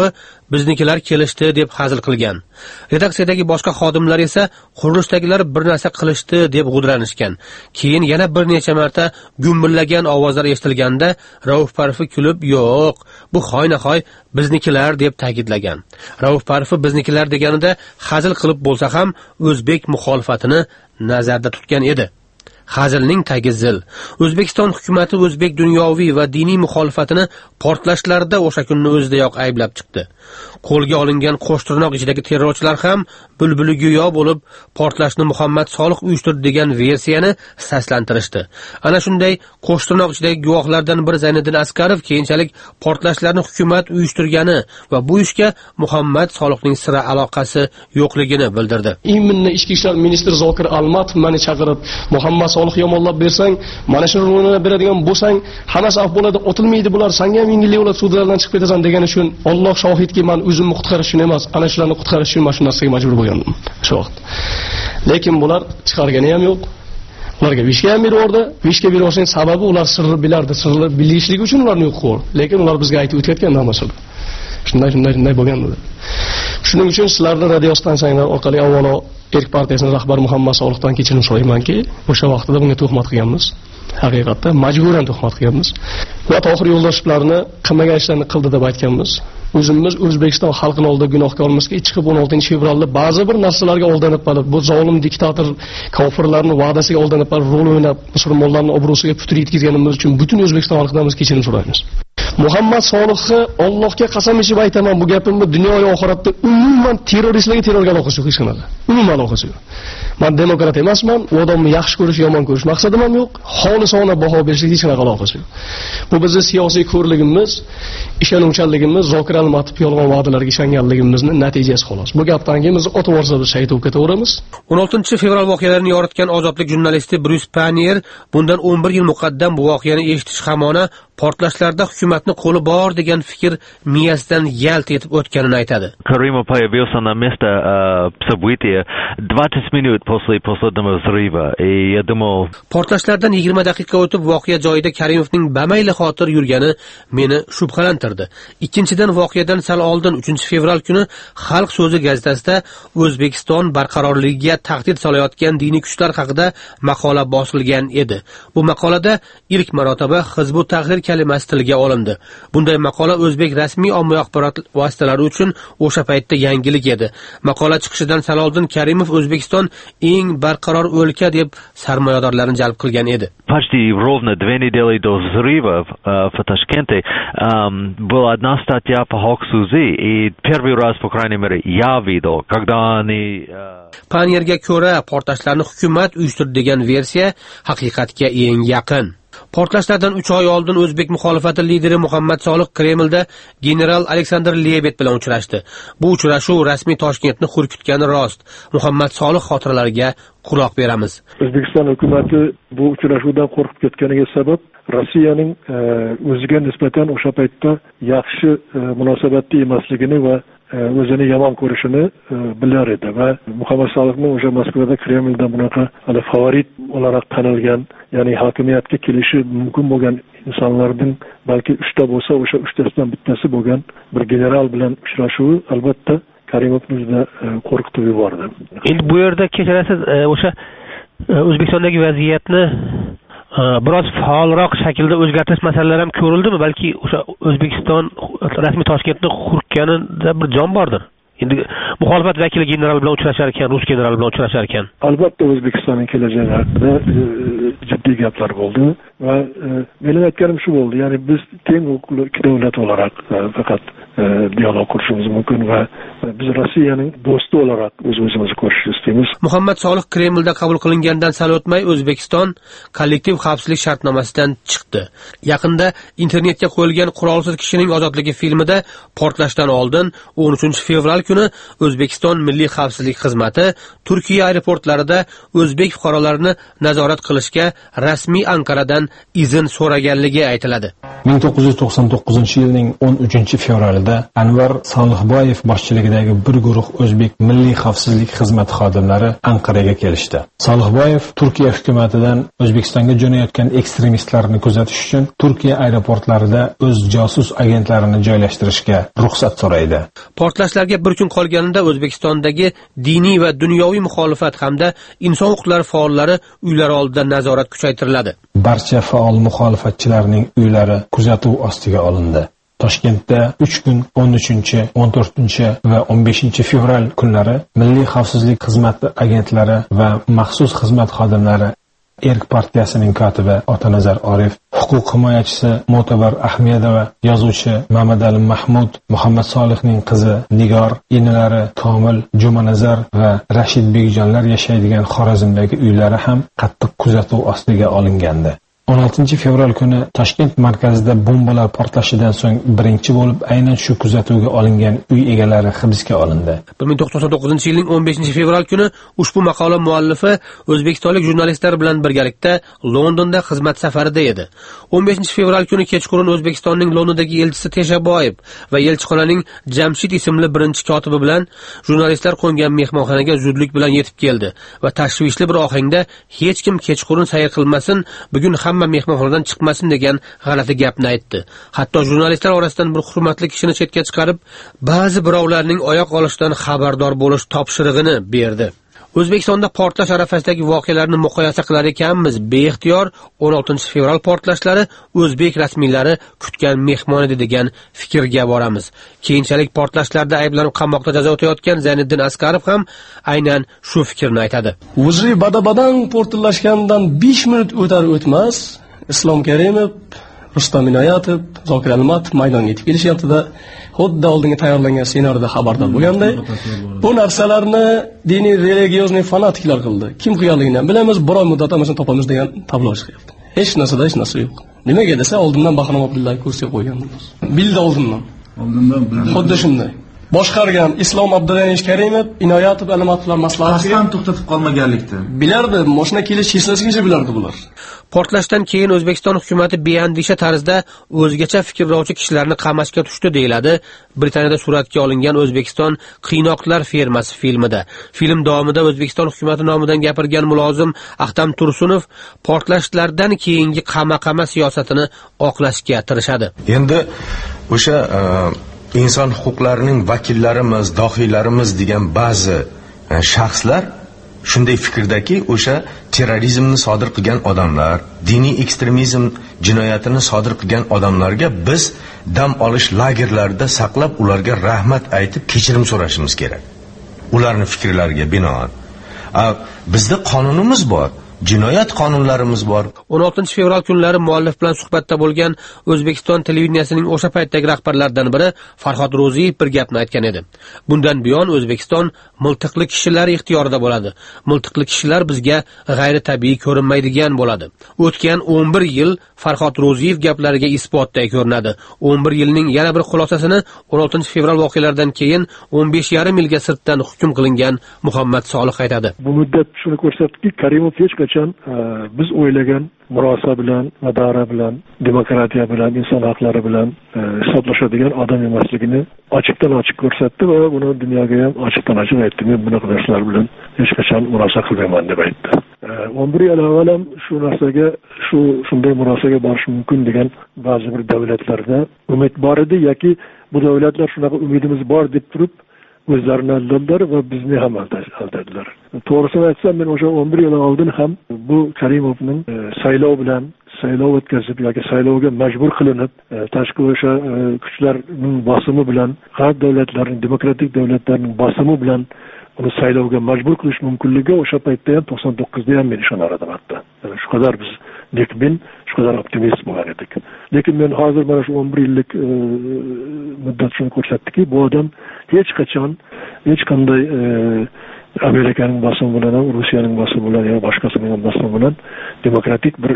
biznikilar kelishdi deb hazil qilgan. Redaksiyadagi boshqa xodimlar esa qurilishdagilar bir narsa qilishdi deb g'udranishgan. Keyin yana bir necha marta gumbillagan ovozlar eshitilganda Rauf Parfi kulib, "Yo'q, bu xoynahoy biznikilar" deb ta'kidlagan. Rauf Parfi biznikilar deganida hazil qilib bo'lsa ham o'zbek muxolifatini nazarda tutgan edi. Hazilning tagi zil. O'zbekiston hukumatı o'zbek dunyoviy va diniy muxolifatini portlashlarda o'sha kunni o'zidayoq ayblab chiqdi. Qo'lga olingan qo'shtirnoq ichidagi terrorchilar ham bulbuli go'yo bo'lib portlashni Muhammad Soliq uyushtirdi degan versiyani saslantirishdi. Ana shunday qo'shtirnoq ichidagi guvohlardan biri Zayniddin Askarov keyinchalik portlashlarni hukumat uyushtirgani va bu ishga Muhammad Soliqning sira aloqasi yo'qligini bildirdi. Ichki ishlar ministri Zokir Almatov meni chaqirib, Muhammad Soliq yomonlab bersang, mana shu rolini beradigan bo'lsang, hammasi af bo'ladi, otilmaydi bular, senga ham yengillik bo'ladi, sudlardan chiqib ketasan degan uchun Alloh shohidki, men o'zimni qutqarish uchun emas, ana shularni qutqarish uchun mana shu narsaga majbur bo'lgandim shu vaqt. Lekin bular chiqargani ham yo'q. Ularga vishga ham berdi. Vishga berishning sababi ular sirni bilardi, sirni bilishligi uchun ularni yo'q qildi. Lekin ular bizga aytib o'tayotgan narsada. Shunday bo'lgan edi. Shuning uchun sizlarning radio stansiyalar orqali avvalo Erk partiyasining rahbari Muhammad Soliqdan kechirim so'raymanki, o'sha vaqtda bunga tuhmat qilganmiz. Haqiqatda majburan tuhmat qilganmiz. Va Tohir Yo'ldoshevlarni qilmagan ishlarni qildi deb aytganmiz. O'zimiz O'zbekiston xalqining oldida gunohkormizki, chiqib 16 fevralda ba'zi bir narsalarga aldanib qolib, bu zolim diktator kofirlarning va'dasiga aldanib qolib, rol o'ynab, musulmonlarning obro'siga putur yetkazganimiz uchun butun O'zbekiston xalqidan biz kechirim so'raymiz. Muhammad Soliqni Allohga qasam ichib aytaman, bu gapimni dunyo va oxiratda umuman terroristlarga terrorga aloqasi yo'q hech qanday. Umuman aloqasi yo'q. Men demokrat emasman, u odamni yaxshi ko'rish, yomon ko'rish maqsadim ham yo'q. Xolisona baho berishga hech qanday aloqasi yo'q. Bu bizning siyosiy ko'rligimiz, ishonuvchanligimiz, Zokir Almatov yolg'on va'dalarga ishonganligimizning natijasi xolos. Bu gapdan keyin biz otib borsa biz shayt bo'lib ketaveramiz. 16 fevral voqealarini yoritgan ozodlik jurnalisti Bruce Panier bundan 11 yil muqaddam bu voqeani eshitish hamona portlashlarda hukumatni qo'li bor degan fikr miyasidan yalt etib o'tganini aytadi. Karimov появился на место события 20 минут после последнего взрыва. И я думал, portlashlardan 20 daqiqa o'tib voqea joyida Karimovning bamayli xotir yurgani meni shubhalantirdi. Ikkinchidan voqeadan sal oldin 3 fevral kuni Xalq so'zi gazetasida O'zbekiston barqarorligiga tahdid solayotgan diniy kuchlar haqida maqola bosilgan edi. Bu maqolada ilk marotaba Hizb ut-Tahrir kalimasi tilga olindi. Bunday maqola o'zbek rasmiy ommaviy axborot vositalari uchun o'sha paytda yangilik edi. Maqola chiqishidan sal oldin Karimov O'zbekiston eng barqaror o'lka deb sarmoyadorlarni jalb qilgan edi. Почти ровно 2 недели до взрыва в Ташкенте была одна статья по Хоксузи, и первый раз, по крайней мере, я видел, когда они... Panierga ko'ra, portlashlarni hukumat uyushtirdi degan versiya haqiqatga eng yaqin. Portlashlardan 3 oy oldin o'zbek muxolifati lideri Muhammad Soliq Kremlda general Aleksandr Lebed bilan uchrashdi. Bu uchrashuv rasmiy Toshkentni xurkitgani rost. Muhammad Soliq xotiralariga quloq beramiz. O'zbekiston hukumatı bu uchrashuvdan qo'rqib ketganiga sabab Rossiyaning o'ziga nisbatan o'sha paytda yaxshi munosabatli emasligini va o'zini yomon ko'rishini bilar edi va Muhammad Soliqning o'sha Moskvada Kremlda bunaqa hali favorit olarak tanilgan, ya'ni hokimiyatga kelishi mumkin bo'lgan insonlardan balki 3 ta bo'lsa, o'sha 3 tasidan bittasi bo'lgan bir general bilan uchrashuvi albatta Karimovni juda qo'rqitib yubordi. Endi bu yerda kechirasiz, o'sha O'zbekistondagi vaziyatni biroz faolroq shaklda o'zgartirish masalalari ham ko'rildimi? Balki o'sha O'zbekiston rasmiy Toshkentni qurganida bir jon bordir. Endi muxolifat vakili general bilan uchrashar ekan, rus general bilan uchrashar ekan. Albatta O'zbekistonning kelajagi haqida jiddiy gaplar bo'ldi va men aytganim shu bo'ldi. Ya'ni biz teng huquqli ikki davlat olarak faqat dialog qurishimiz mumkin va biz Rossiyaning do'sti olarak o'zimizni ko'rishni istaymiz. Muhammad Soliq Kremlda qabul qilingandan sal o'tmay O'zbekiston kollektiv xavfsizlik shartnomasidan chiqdi. Yaqinda internetga qo'yilgan Qurolsiz kishining ozodligi filmida portlashdan oldin 13 fevral kuni O'zbekiston Milliy xavfsizlik xizmati Turkiya aeroportlarida o'zbek fuqarolarini nazorat qilishga rasmiy Anqaradan izn so'raganligi aytiladi. 1999 yilning 13 fevralida davrida Anvar Solihboyev boshchiligidagi bir guruh o'zbek milliy xavfsizlik xizmati xodimlari Anqaraga kelishdi. Solihboyev Turkiya hukumatidan O'zbekistonga jo'nayotgan ekstremistlarni kuzatish uchun Turkiya aeroportlarida o'z josus agentlarini joylashtirishga ruxsat so'raydi. Portlashlarga bir kun qolganida O'zbekistondagi diniy va dunyoviy muxolifat hamda inson huquqlari faollari uylari oldida nazorat kuchaytiriladi. Barcha faol muxolifatchilarning uylari kuzatuv ostiga olindi. Toshkentda 3 kun 13, 14 va 15 fevral kunlari Milliy xavfsizlik xizmati agentlari va maxsus xizmat xodimlari Erk partiyasining kotibi Otanazar Orif, huquq himoyachisi Mo'tabar Ahmedova, yozuvchi Mamadali Mahmud, Muhammad Solihning qizi Nigor, inilari Komil, Jumanazar va Rashid Begjonlar yashaydigan Xorazmdagi uylari ham qattiq kuzatuv ostiga olingandi. 16 fevral kuni Toshkent markazida bombalar portlashidan so'ng birinchi bo'lib aynan shu kuzatuvga olingan uy egalari hibsga olindi. 1999-yilning 15 fevral kuni ushbu maqola muallifi o'zbekistonlik jurnalistlar bilan birgalikda Londonda xizmat safarida edi. 15 fevral kuni kechqurun O'zbekistonning Londondagi elchisi Teshaboyev va elchixonaning Jamshid ismli birinchi kotibi bilan jurnalistlar qo'ngan mehmonxonaga zudlik bilan yetib keldi va tashvishli bir ohangda hech kim kechqurun sayr qilmasin, bugun hamma mehmonxonadan chiqmasin degan g'alati gapni aytdi. Hatto jurnalistlar orasidan bir hurmatli kishini chetga chiqarib, ba'zi birovlarning oyoq olishidan xabardor bo'lish topshirig'ini berdi. O'zbekistonda portlash arafasidagi voqealarni muqoyasa qilar ekanmiz. Beixtiyor 16 fevral portlashlari o'zbek rasmiylari kutgan mehmon edi degan fikrga boramiz. Keyinchalik portlashlarda ayblanib qamoqda jazo o'tayotgan Zayniddin Askarov ham aynan shu fikrni aytadi. O'zi badabadang portlashgandan 5 minut o'tar o'tmas Islom Karimov, Rustam Inoyatov, Zokir Almatov maydonga yetib kelishyapti-da, xuddi oldinga tayyorlangan ssenariyda xabardor bo'lganday, bu narsalarni diniy religiozniy fanatiklar qildi. Kim qilganligini bilamiz, bir oy muddatda masalan topamiz degan tablo chiqyapti. Hech narsa yo'q. Nimaga desa, oldindan Bahrom Abdullayev kursiga qo'yganmiz. Bildi oldindan. Xuddi shunday. Boshqargan Islom Abdulaziz Karimov, Inoyatov, Almatovlar maslahatiga qasam to'xtatib qolmaganlikda. Bilardi, mashina kelish hechasigacha bilardi bular. Portlashdan keyin O'zbekiston hukumatı beandisha tarzda o'zgacha fikrlovchi kishilarni qamashga tushdi deyiladi Britaniyada suratga olingan O'zbekiston qiynoqlar fermasi filmida. Film davomida O'zbekiston hukumati nomidan gapirgan mulozim Ahtam Tursunov portlashlardan keyingi qama siyosatini oqlashga tirishadi. Endi o'sha inson huquqlarining vakillarimiz, dohiylarimiz degan ba'zi shaxslar shunday fikrdaki, o'sha terrorizmni sodir qilgan odamlar, diniy ekstremizm jinoyatini sodir qilgan odamlarga biz dam olish lagerlarida saqlab, ularga rahmat aytib, kechirim so'rashimiz kerak. Ularning fikrlariga binoan. Bizda qonunimiz bor. Jinoyat qonunlarimiz bor. 16 fevral kunlari muallif bilan suhbatda bo'lgan O'zbekiston televideniyasining o'sha paytdagi rahbarlaridan biri Farhod Ro'ziyev bir gapni aytgan edi. Bundan buyon O'zbekiston miltiqli kishilar ixtiyorida bo'ladi. Miltiqli kishilar bizga g'ayri tabiiy ko'rinmaydigan bo'ladi. O'tgan 11 yil Farhod Ro'ziyev gaplariga isbotday ko'rinadi. 11 yilning yana bir xulosasini 16 fevral voqealaridan keyin 15,5 yilga sirtdan hukm qilingan Muhammad Solih aytadi. Bu muddat shuni ko'rsatdiki, Karimov hech qachon biz o'ylagan murosa bilan, madara bilan, demokratiya bilan, inson haqlari bilan hisoblashadigan odam emasligini ochiqdan ochiq ko'rsatdi va buni dunyoga ham ochiqdan ochiq aytdi. Men bunaqa narsalar bilan hech qachon murosa qilmayman deb aytdi. 11 yil avval ham shu narsaga, shunday murosaga borish mumkin degan ba'zi bir davlatlarda umid bor edi yoki bu davlatlar shunaqa umidimiz bor deb turib o'zlarini aldadilar va bizni ham aldadilar. To'g'risini aytsam, men o'sha 11 yil oldin ham bu Karimovning saylov o'tkazib yoki saylovga majbur qilinib, tashqi o'sha kuchlarning bosimi bilan, g'arb davlatlarining, demokratik davlatlarning bosimi bilan uni saylovga majbur qilish mumkinligi o'sha paytda ham 99da ham men ishonar edim hatto. Shu qadar biz shu qadar optimist bo'lgan edik. Lekin men hozir mana shu 11 yillik muddat shuni ko'rsatdiki, bu odam hech qachon hech qanday Amerikaning bosimi bilan, Rossiyaning bosimi bilan yoki boshqasining bosimi bilan demokratik bir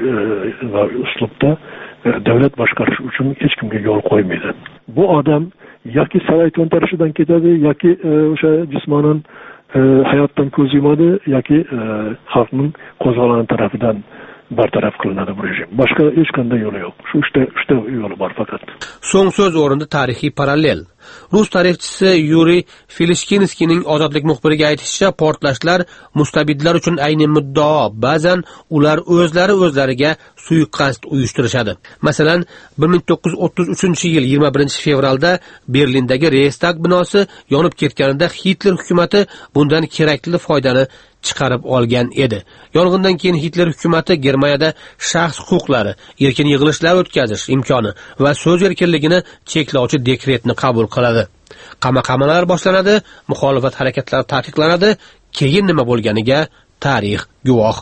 uslubda davlat boshqarish uchun hech kimga yo'l qo'ymaydi. Bu odam yoki saroy to'ntarishidan ketadi, yoki o'sha jismonan hayotdan ko'z yumadi, yoki xalqning qo'zg'oloni tarafidan bartaraf qilinadi bu rejim. Boshqa hech qanday yo'li yo'q. Shu uchta yo'li bor faqat. So'ng so'z o'rnida tarixiy parallel. Rus tarixchisi Yuriy Filishkinskiyning Ozodlik muxbiriga aytishicha, portlashlar mustabidlar uchun ayni muddao, ba'zan ular o'zlariga suiqasd uyushtirishadi. Masalan, 1933-yil 21-fevralda Berlindagi Reichstag binosi yonib ketganida Hitler hukumatı bundan kerakli foydani chiqarib olgan edi. Yong'indan keyin Hitler hukumatı Germaniyada shaxs huquqlari, erkin yig'ilishlar o'tkazish imkoni va so'z erkinligini cheklovchi dekretni qabul qiladi. Qamoqxonalar boshlanadi, muxolifat harakatlari taqiqlanadi. Keyin nima bo'lganiga tarix guvoh.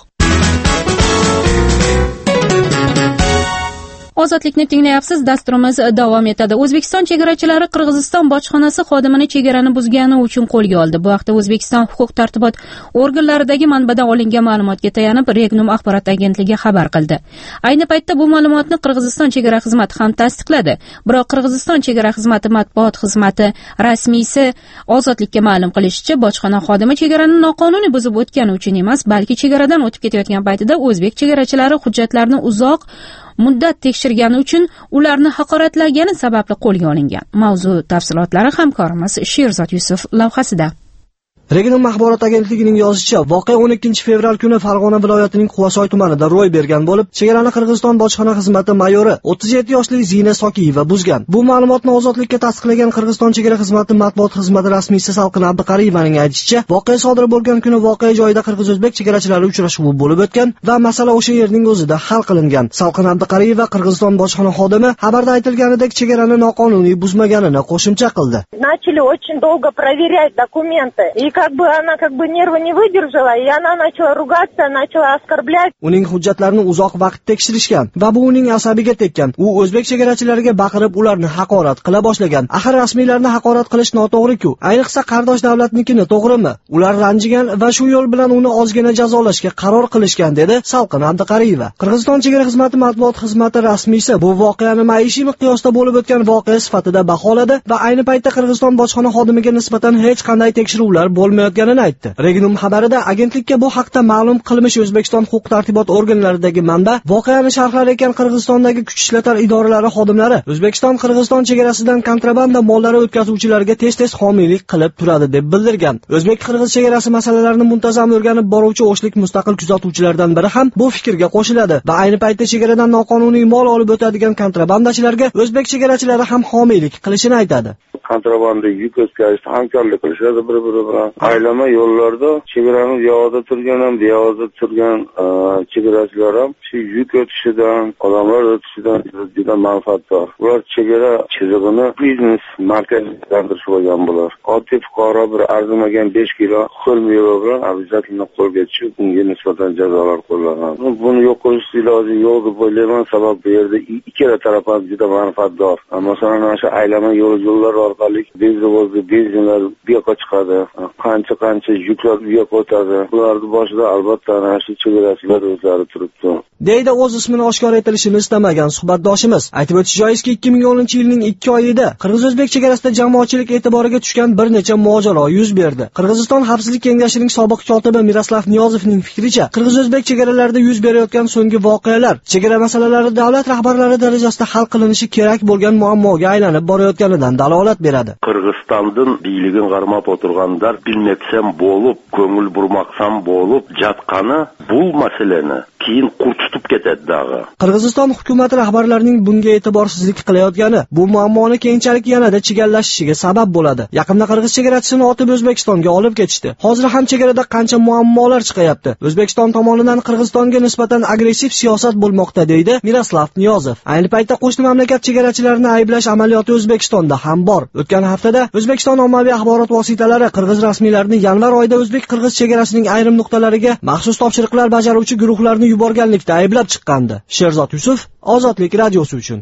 Ozodlikni tinglayapsiz, dasturimiz davom etadi. O'zbekiston chegarachilari Qirg'iziston bojxonasi xodimini chegarani buzgani uchun qo'lga oldi. Bu haqda O'zbekiston huquq-tartibot organlaridagi manbadan olingan ma'lumotga tayanib Regnum axborot agentligi xabar qildi. Ayni paytda bu ma'lumotni Qirg'iziston chegara xizmati ham tasdiqladi. Biroq Qirg'iziston chegara xizmati matbuot xizmati rasmiysi Ozodlikka ma'lum qilishicha, bojxona xodimi chegarani noqonuniy buzib o'tgani uchun emas, balki chegaradan o'tib ketayotgan paytida o'zbek chegarachilari hujjatlarni uzoq muddat tekshirgani uchun ularni haqoratlagani sababli qo'lga olingan. Mavzu tafsilotlari hamkorimiz Sherzod Yusuf lavhasida. Regnum axborot agentligining yozishicha, voqea 12-fevral kuni Farg'ona viloyatining Quvasoy tumanida ro'y bergan bo'lib, chegarani Qirg'iziston bojxona xizmati mayori 37 yoshli Zina Sokiyeva buzgan. Bu ma'lumotni Ozodlikka tasdiqlagan Qirg'iziston chegara xizmati matbuot xizmati rasmiysi Salqin Abduqariyevaning aytishicha, voqea sodir bo'lgan kuni voqea joyida qirg'iz-o'zbek chegarachilari uchrashuvi bo'lib o'tgan va masala o'sha yerning o'zida hal qilingan. Salqin Abduqariyeva Qirg'iziston bojxona xodimi xabarda aytilganidek chegarani noqonuniy buzmaganini qo'shimcha qildi. Начали очень долго проверять документы. Она нервы не выдержала, и она начала ругаться, начала оскорблять. Uning hujjatlarini uzoq vaqt tekshirishgan va bu uning asabiga tekkan. U o'zbek chegarachilariga baqirib ularni haqorat qila boshlagan. Axir rasmiylarni haqorat qilish noto'g'ri-ku. Ayniqsa qardosh davlatnikini, to'g'rimi? Ular ranjigan va shu yo'l bilan uni ozgina jazolashga qaror qilishgan, dedi Salqin Abduqariyeva. Qirg'iziston chegara xizmati matbuot xizmati rasmiysi bu voqeani maishiy miqyosda bo'lib o'tgan voqea sifatida baholadi va ayni paytda Qirg'iziston bojxona xodimiga nisbatan hech qanday tekshiruvlar bo'lmayotganini aytdi. Regnum xabarida agentlikka bu haqda ma'lum qilmish O'zbekiston huquq-tartibot organlaridagi manba voqeani sharhlar ekan Qirg'izistondagi kuch ishlatar idoralari xodimlari O'zbekiston-Qirg'iziston chegarasidan kontrabanda mollari o'tkazuvchilarga tez-tez homiylik qilib turadi deb bildirgan. O'zbek-Qirg'iz chegarasi masalalarini muntazam o'rganib boruvchi O'shlik mustaqil kuzatuvchilardan biri ham bu fikrga qo'shiladi va ayni paytda chegaradan noqonuniy mol olib o'tadigan kontrabandachilarga o'zbek chegarachilari ham homiylik qilishini aytadi. Kontrabanda yuk o'tkazishda hamkorlik qilishadi bir-biri bilan. Aylama yo'llarda chegarani bu yoqda turgan ham, bu yoqda turgan chegarachilar ham shu yuk o'tishidan, odamlar o'tishidan juda manfaatdor. Ular chegara chizig'ini biznes markazlashtirib olgan bo'lar. Oddiy fuqaro bir arzimagan 5 kilo xil meva bilan обязательно qo'lga tushib, unga nisbatan jazolar qo'llanadi. Buni yo'q qilish iloji yo'q deb o'ylayman, sabab bu yerda ikkala taraf ham juda manfaatdor. Masalan, o'sha aylama yo'llar orqali benzinlar bu yoqqa chiqadi. Qancha yuklar bu yoqqa o'tadi. Bularning boshida albatta ana shu chegarachilar o'zlari turibdi. Deydi o'z ismini oshkor etilishini istamagan suhbatdoshimiz. Aytib o'tish joizki, 2010-yilning 2 oyida Qirg'iz-o'zbek chegarasida jamoatchilik e'tiboriga tushgan bir necha mojaro yuz berdi. Qirg'iziston Xavfsizlik kengashining sobiq kotibi Miroslav Niyozovning fikricha, Qirg'iz-o'zbek chegaralarida yuz berayotgan so'nggi voqealar chegara masalalari davlat rahbarlari darajasida hal qilinishi kerak bo'lgan muammoga aylanib borayotganidan dalolat beradi. Qirg'izistondan biyligin qarmab o'tirganlar bilmetsam bo'lib, ko'ngil burmaqsam bo'lib, jatqani bu masalani keyin qurtitib ketadi dağı. Qirg'iziston hukumati rahbarlarining bunga e'tiborsizlik qilayotgani bu muammoni keyinchalik yanada chigallashishiga sabab bo'ladi. Yaqinda qirg'iz chegarachisini otib O'zbekistonga olib ketishdi. Hozir ham chegarada qancha muammolar chiqayapti. O'zbekiston tomonidan Qirg'izistonga nisbatan agressiv siyosat bo'lmoqda, deydi Miroslav Niyozov. Ayni paytda qo'shni mamlakat chegarachilarini ayblash amaliyoti O'zbekistonda ham bor. O'tgan haftada O'zbekiston ommaviy axborot vositalari qirg'iz rasmiylarini yanvar oyida o'zbek-qirg'iz chegarasining ayrim nuqtalariga maxsus topshiriqlar bajaruvchi guruhlarni yuborganlikda ayblab chiqqandi. Sherzod Yusuf, Ozodlik radiosi uchun.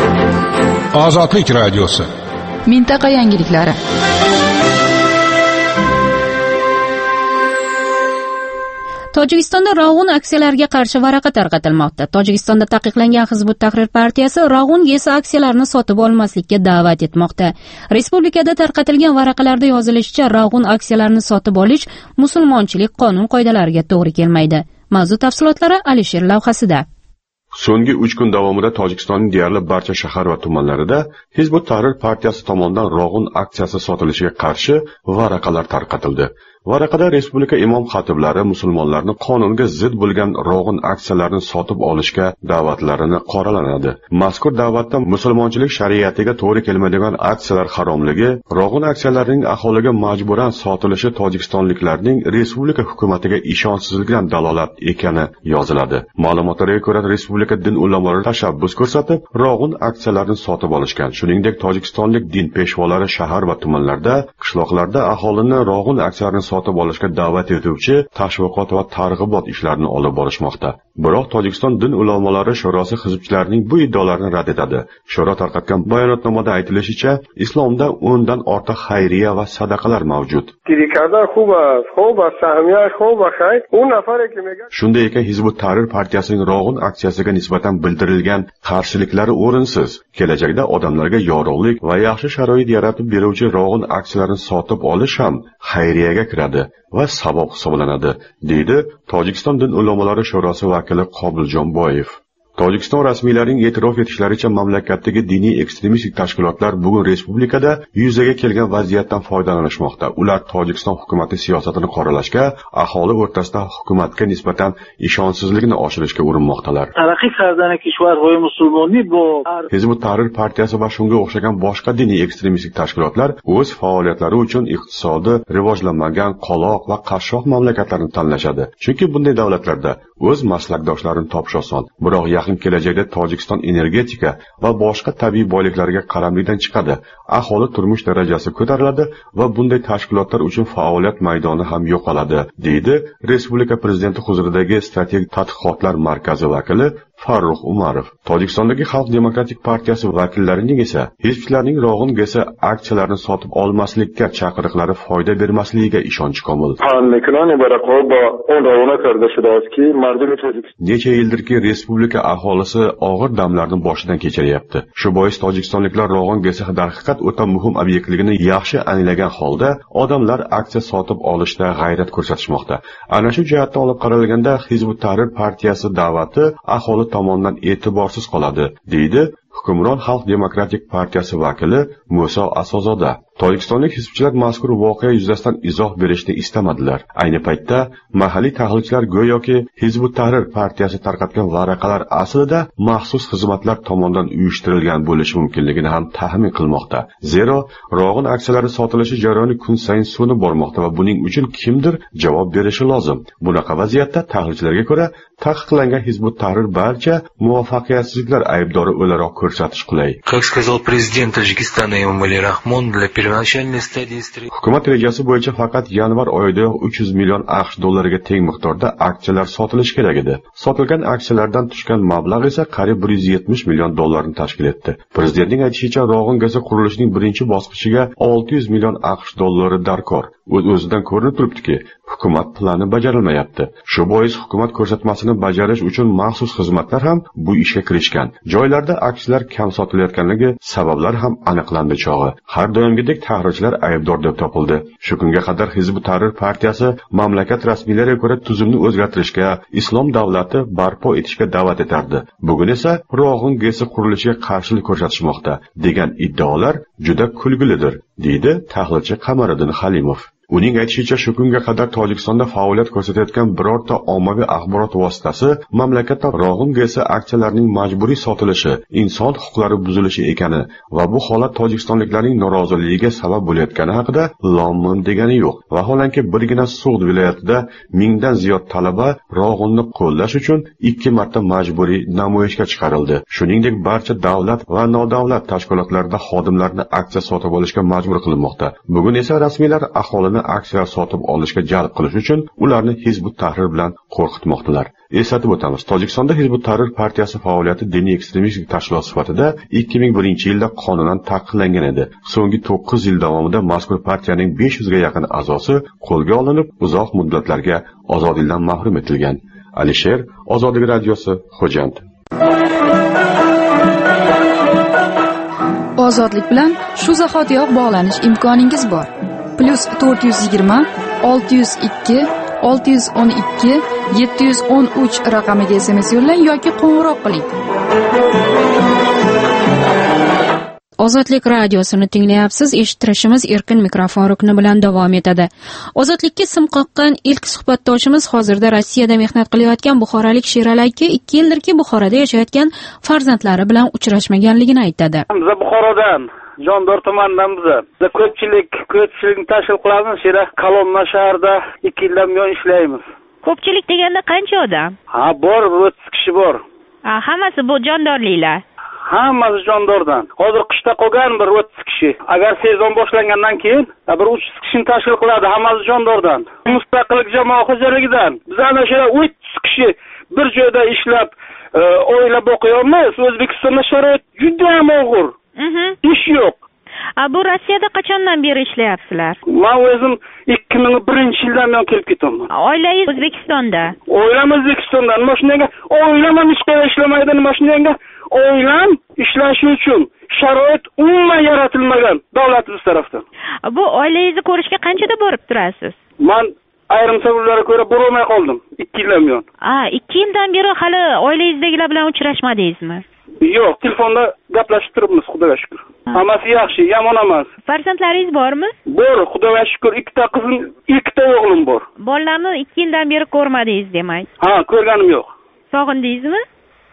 Ozodlik radiosi. Mintaqa yangiliklari. Tojikistonda Rog'un aksiyalariga qarshi varaqa tarqatilmoqda. Tojikistonda taqiqlangan Hizbut Tahrir partiyasi Rog'un GES aksiyalarini sotib olmaslikka da'vat etmoqda. Respublikada tarqatilgan varaqalarda yozilishicha, Rog'un aksiyalarini sotib olish musulmonchilik qonun qoidalariga to'g'ri kelmaydi. Mavzu tafsilotlari Alisher lavhasida. So'nggi 3 kun davomida Tojikistonning deyarli barcha shahar va tumanlarida Hizbut Tahrir partiyasi tomonidan Rog'un aksiyasi sotilishiga qarshi varaqalar tarqatildi. Varaqada respublika imom xatiblari musulmonlarni qonunga zid bo'lgan Rog'un aksiyalarini sotib olishga da'vatlarini qoralanadi. Mazkur da'vatda musulmonchilik shariatiga to'g'ri kelmaydigan aksiyalar haromligi, Rog'un aksiyalarining aholiga majburan sotilishi tojikistonliklarning respublika hukumatiga ishonchsizlikdan dalolat ekani yoziladi. Ma'lumotlarga ko'ra, respublika din ulamolari tashabbus ko'rsatib, Rog'un aksiyalarini sotib olishgan. Shuningdek, tojikistonlik din peshvolari shahar va tumanlarda, qishloqlarda aholini Rog'un aksiyalarini sotib olishga da'vat etuvchi tashviqot va targ'ibot ishlarini olib borishmoqda. Biroq Tojikiston din ulamolari shurosi hizbchilarning bu iddaolarini rad etadi. Shuro tarqatgan bayonotnomada aytilishicha, islomda 10 dan ortiq xayriya va sadaqalar mavjud. Shunday ekan, Hizbut Tahrir partiyasining Rog'un aksiyasiga nisbatan bildirilgan qarshiliklari o'rinsiz. Kelajakda odamlarga yorug'lik va yaxshi sharoit yaratib beruvchi Rog'un aksiyalarini sotib olish ham xayriyaga kiradi va savob hisoblanadi, deydi Tojikiston din ulamolari shurosi vakili Qobiljon Boyev. Tojikiston rasmiylarining e'tirof etishlaricha, mamlakatdagi diniy ekstremistik tashkilotlar bugun respublikada yuzaga kelgan vaziyatdan foydalanishmoqda. Ular Tojikiston hukumati siyosatini qoralashga, aholi o'rtasida hukumatga nisbatan ishonchsizlikni oshirishga urinmoqdalar. Hizbut Tahrir partiyasi va shunga o'xshagan boshqa diniy ekstremistik tashkilotlar o'z faoliyatlari uchun iqtisodi rivojlanmagan, qoloq va qashshoq mamlakatlarni tanlashadi. Chunki bunday davlatlarda o'z maslakdoshlarini topish oson. Biroq yaqin kelajakda Tojikiston energetika va boshqa tabiiy boyliklarga qaramlikdan chiqadi. Aholi turmush darajasi ko'tariladi va bunday tashkilotlar uchun faoliyat maydoni ham yo'qoladi, deydi Respublika prezidenti huzuridagi strategik tadqiqotlar markazi vakili Farruh Umarov. Tojikistondagi Xalq demokratik partiyasi vakillarining esa hizbchilarning Rog'un gesi aksiyalarini sotib olmaslikka chaqiriqlari foyda bermasligiga ishonchi komil. Necha yildirki respublika aholisi og'ir damlarni boshidan kechiryapti. Shu bois tojikistonliklar Rog'un gesi darhaqiqat o'ta muhim obyektligini yaxshi anglagan holda odamlar aksiya sotib olishda g'ayrat ko'rsatishmoqda. Ana shu jihatdan olib qaralganda Hizbut Tahrir partiyasi da'vati aholi tomonidan e'tiborsiz qoladi, deydi hukmron Xalq demokratik partiyasi vakili Muso Asozoda. Tojikistonlik hizbchilar mazkur voqea yuzasidan izoh berishni istamadilar. Ayni paytda mahalliy tahlilchilar go'yoki Hizbut Tahrir partiyasi tarqatgan varaqalar aslida maxsus xizmatlar tomonidan uyushtirilgan bo'lishi mumkinligini ham taxmin qilmoqda. Zero, Rog'un aksiyalari sotilishi jarayoni kun sayin so'nib bormoqda va buning uchun kimdir javob berishi lozim. Bunaqa vaziyatda tahlilchilarga ko'ra, taqiqlangan Hizbut Tahrir barcha muvaffaqiyatsizliklar aybdori o'laroq ko'rsatish qulay. Как сказал президент Таджикистана Эмомали Рахмон, для первоначальной стадии hukumat rejasi bo'yicha faqat yanvar oyida 300 million AQSh dollariga teng miqdorda aksiyalar sotilishi kerak edi. Sotilgan aksiyalardan tushgan mablag' esa qariyb 170 million dollarni tashkil etdi. Prezidentning aytishicha, Rog'un gasi qurilishining birinchi bosqichiga 600 million AQSh dollari darkor. O'zidan ko'rinib turibdiki, hukumat plani bajarilmayapti. Shu bois hukumat ko'rsatmasini bajarish uchun maxsus xizmatlar ham bu ishga kirishgan. Joylarda aksiyalar kam sotilayotganligi sabablar ham aniqlandi chog'i. Har doimgidek tahrirchilar aybdor deb topildi. Shu kunga qadar Hizbut Tahrir partiyasi mamlakat rasmiylariga ko'ra tuzumni o'zgartirishga, islom davlati barpo etishga da'vat etardi. Bugun esa Rog'un gesi qurilishiga qarshilik ko'rsatishmoqda degan iddaolar juda kulgilidir, deydi tahlilchi Qamariddin Halimov. Uning aytishicha, shu kunga qadar Tojikistonda faoliyat ko'rsatayotgan birorta ommaviy axborot vositasi mamlakatda Rog'un gesi aksiyalarining majburiy sotilishi, inson huquqlari buzilishi ekani va bu holat tojikistonliklarning noroziligiga sabab bo'layotgani haqida lom-mim degani yo'q. Vaholanki birgina Sug'd viloyatida 1000 dan ziyod talaba Rog'unni qo'llash uchun 2 marta majburiy namoyishga chiqarildi. Shuningdek, barcha davlat va nodavlat tashkilotlarida xodimlarni aksiya sotib olishga majbur qilinmoqda. Bugun esa rasmiylar aholini aksiyalar sotib olishga jalb qilish uchun ularni Hizbut Tahrir bilan qo'rqitmoqdalar. Eslatib o'tamiz, Tojikistonda Hizbut Tahrir partiyasi faoliyati diniy ekstremistik tashkilot sifatida 2001-yilda qonunan taqiqlangan edi. So'nggi 9 yil davomida mazkur partiyaning 500 ga yaqin a'zosi qo'lga olinib, uzoq muddatlarga ozodlikdan mahrum etilgan. Alisher, Ozodlik radiosi, Xo'jand. Ozodlik bilan shu zahotiyoq bog'lanish imkoningiz bor. +420 602 612 713 raqamiga SMS yo'llang yoki qo'ng'iroq qiling. Ozodlik radiosini tinglayapsiz. Eshittirishimiz erkin mikrofon rukni bilan davom etadi. Ozodlikka sim qoqqan ilk suhbatdoshimiz hozirda Rossiyada mehnat qilayotgan buxorolik Sherali aka 2 yildirki Buxoroda yashayotgan farzandlari bilan uchrashmaganligini aytadi. Biz Buxorodan, Jondor tumanidan biz ko'pchilikni tashkil qilamiz. Shira Kolomna shahrida 2 yildan buyon ishlaymiz. Ko'pchilik deganda qancha odam? Bor, 30 kishi bor. Hammasi bu jondorliklar. Hammasi jondordan. Hozir qishda qolgan bir 30 kishi. Agar sezon boshlangandan keyin bir 300 kishini tashkil qiladi, hammasi jondordan. Mustaqillik jamoat xo'jaligidan. Biz ana shu 300 kishi bir joyda ishlab, o'ylab o'qiyapmiz. O'zbekistonda sharoit juda ham og'ir. Ish yo'q. Bu Rossiyada qachondan beri ishlayapsizlar? Men o'zim 2001-yildan buyon kelib ketaman. Oilangiz O'zbekistonda. Oilam O'zbekistonda. Nima shunga oilam hech qayerda ishlamaydi, nima shunga oilam ishlashi uchun sharoit umuman yaratilmagan davlatimiz tomonidan. Bu oilangizni ko'rishga qanchada borib turasiz? Men ayrim sabablarga ko'ra borolmay qoldim 2 yildan buyon. 2 yildan beri hali oilangizdagilar bilan uchrashmadingizmi? Yo'q, telefonda gaplashib turibmiz, Xudoga shukr. Hammasi yaxshi, yomon emas. Farzandlaringiz bormi? Bor, Xudoga shukr. 2 ta qizim, 2 ta o'g'lim bor. Bolalarni 2 yildan beri ko'rmadingiz demak. Ha, ko'rganim yo'q. Sog'indingizmi?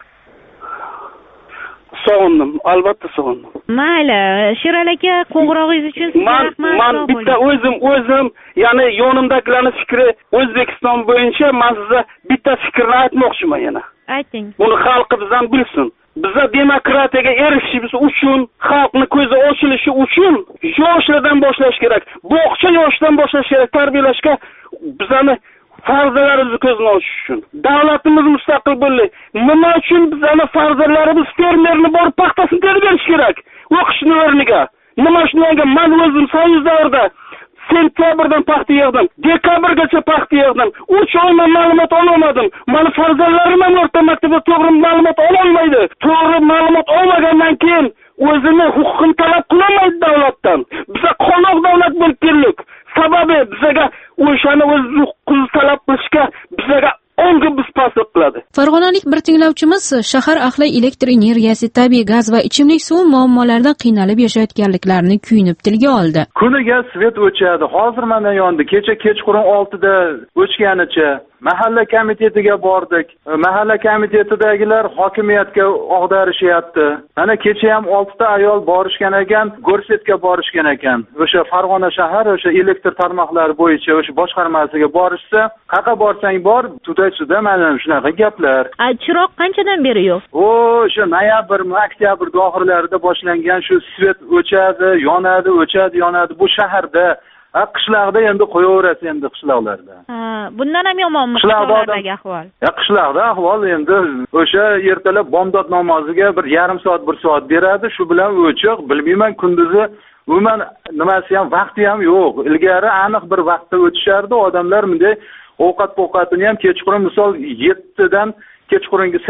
Sog'indim, albatta sog'indim. Mayli, Sherali aka, qo'ng'irog'ingiz uchun rahmat. Men bitta o'zim, ya'ni yonimdagilarning fikri O'zbekiston bo'yicha men sizga bitta fikrni aytmoqchiman yana. Ayting. Buni xalqimizdan bilsin. Bizga demokratiyaga erishishimiz uchun, xalqning ko'zi ochilishi uchun yoshlardan boshlash kerak. Bog'cha yoshdan boshlash kerak tarbiyalashga. Bizani farzandlarimizni ko'zini ochish uchun. Davlatimiz mustaqil bo'ldi. Nima uchun bizani farzandlarimiz fermerni borib paxtasini terib berish kerak? O'qishni o'rniga. Nima shunga men o'zim soyuz davrda sentyabrdan paxta yig'dim, dekabrgacha paxta yig'dim. 3 oydan ma'lumot olmadim. Meni farzandlarim ham o'rta maktabda to'g'ri ma'lumot ololmaydi. To'g'ri ma'lumot olmagandan keyin o'zini huquqini talab qilolmaydi davlatdan. Biza qo'noq davlat bo'lib keldik. Sababi bizaga o'shani o'z huquqini talab qilishga bizaga ongi biz paslik qiladi. Farg'onalik bir tinglovchimiz shahar ahli elektr energiyasi, tabiiy gaz va ichimlik suvi muammolaridan qiynalib yashayotganliklarini kuyunib tilga oldi. Kuniga svet o'chadi. Hozir mana yondi. Kecha kechqurun 6da o'chganicha mahalla komitetiga bordik. Mahalla komitetidagilar hokimiyatga og'darishyapti. Mana kecha ham 6 ta ayol borishgan ekan, Go'rsetga borishgan ekan. O'sha Farg'ona shahar o'sha elektr tarmoqlari bo'yicha o'sha boshqarmasiga borishsa, qayerga borsang bor, tutaychida mana shunaqa gaplar. Chiroq qanchadan beri yo'q? O'sha noyabr, oktyabr oxirlarida boshlangan shu svet o'chadi, yonadi, o'chadi, yonadi bu shaharda. Qishloqda endi qo'yaverasiz endi qishloqlarda. Bundan ham yomonmi qishloqlardagi ahvol? Qishloqda ahvol endi o'sha ertalab bomdod namoziga bir yarim soat, 1 soat beradi, shu bilan o'chiq, bilmayman kunduzi umuman nimasi ham vaqti ham yo'q. Ilgari aniq bir vaqtda o'tishardi, odamlar bunday ovqatni ham kechqurun misol 7dan kechqurungi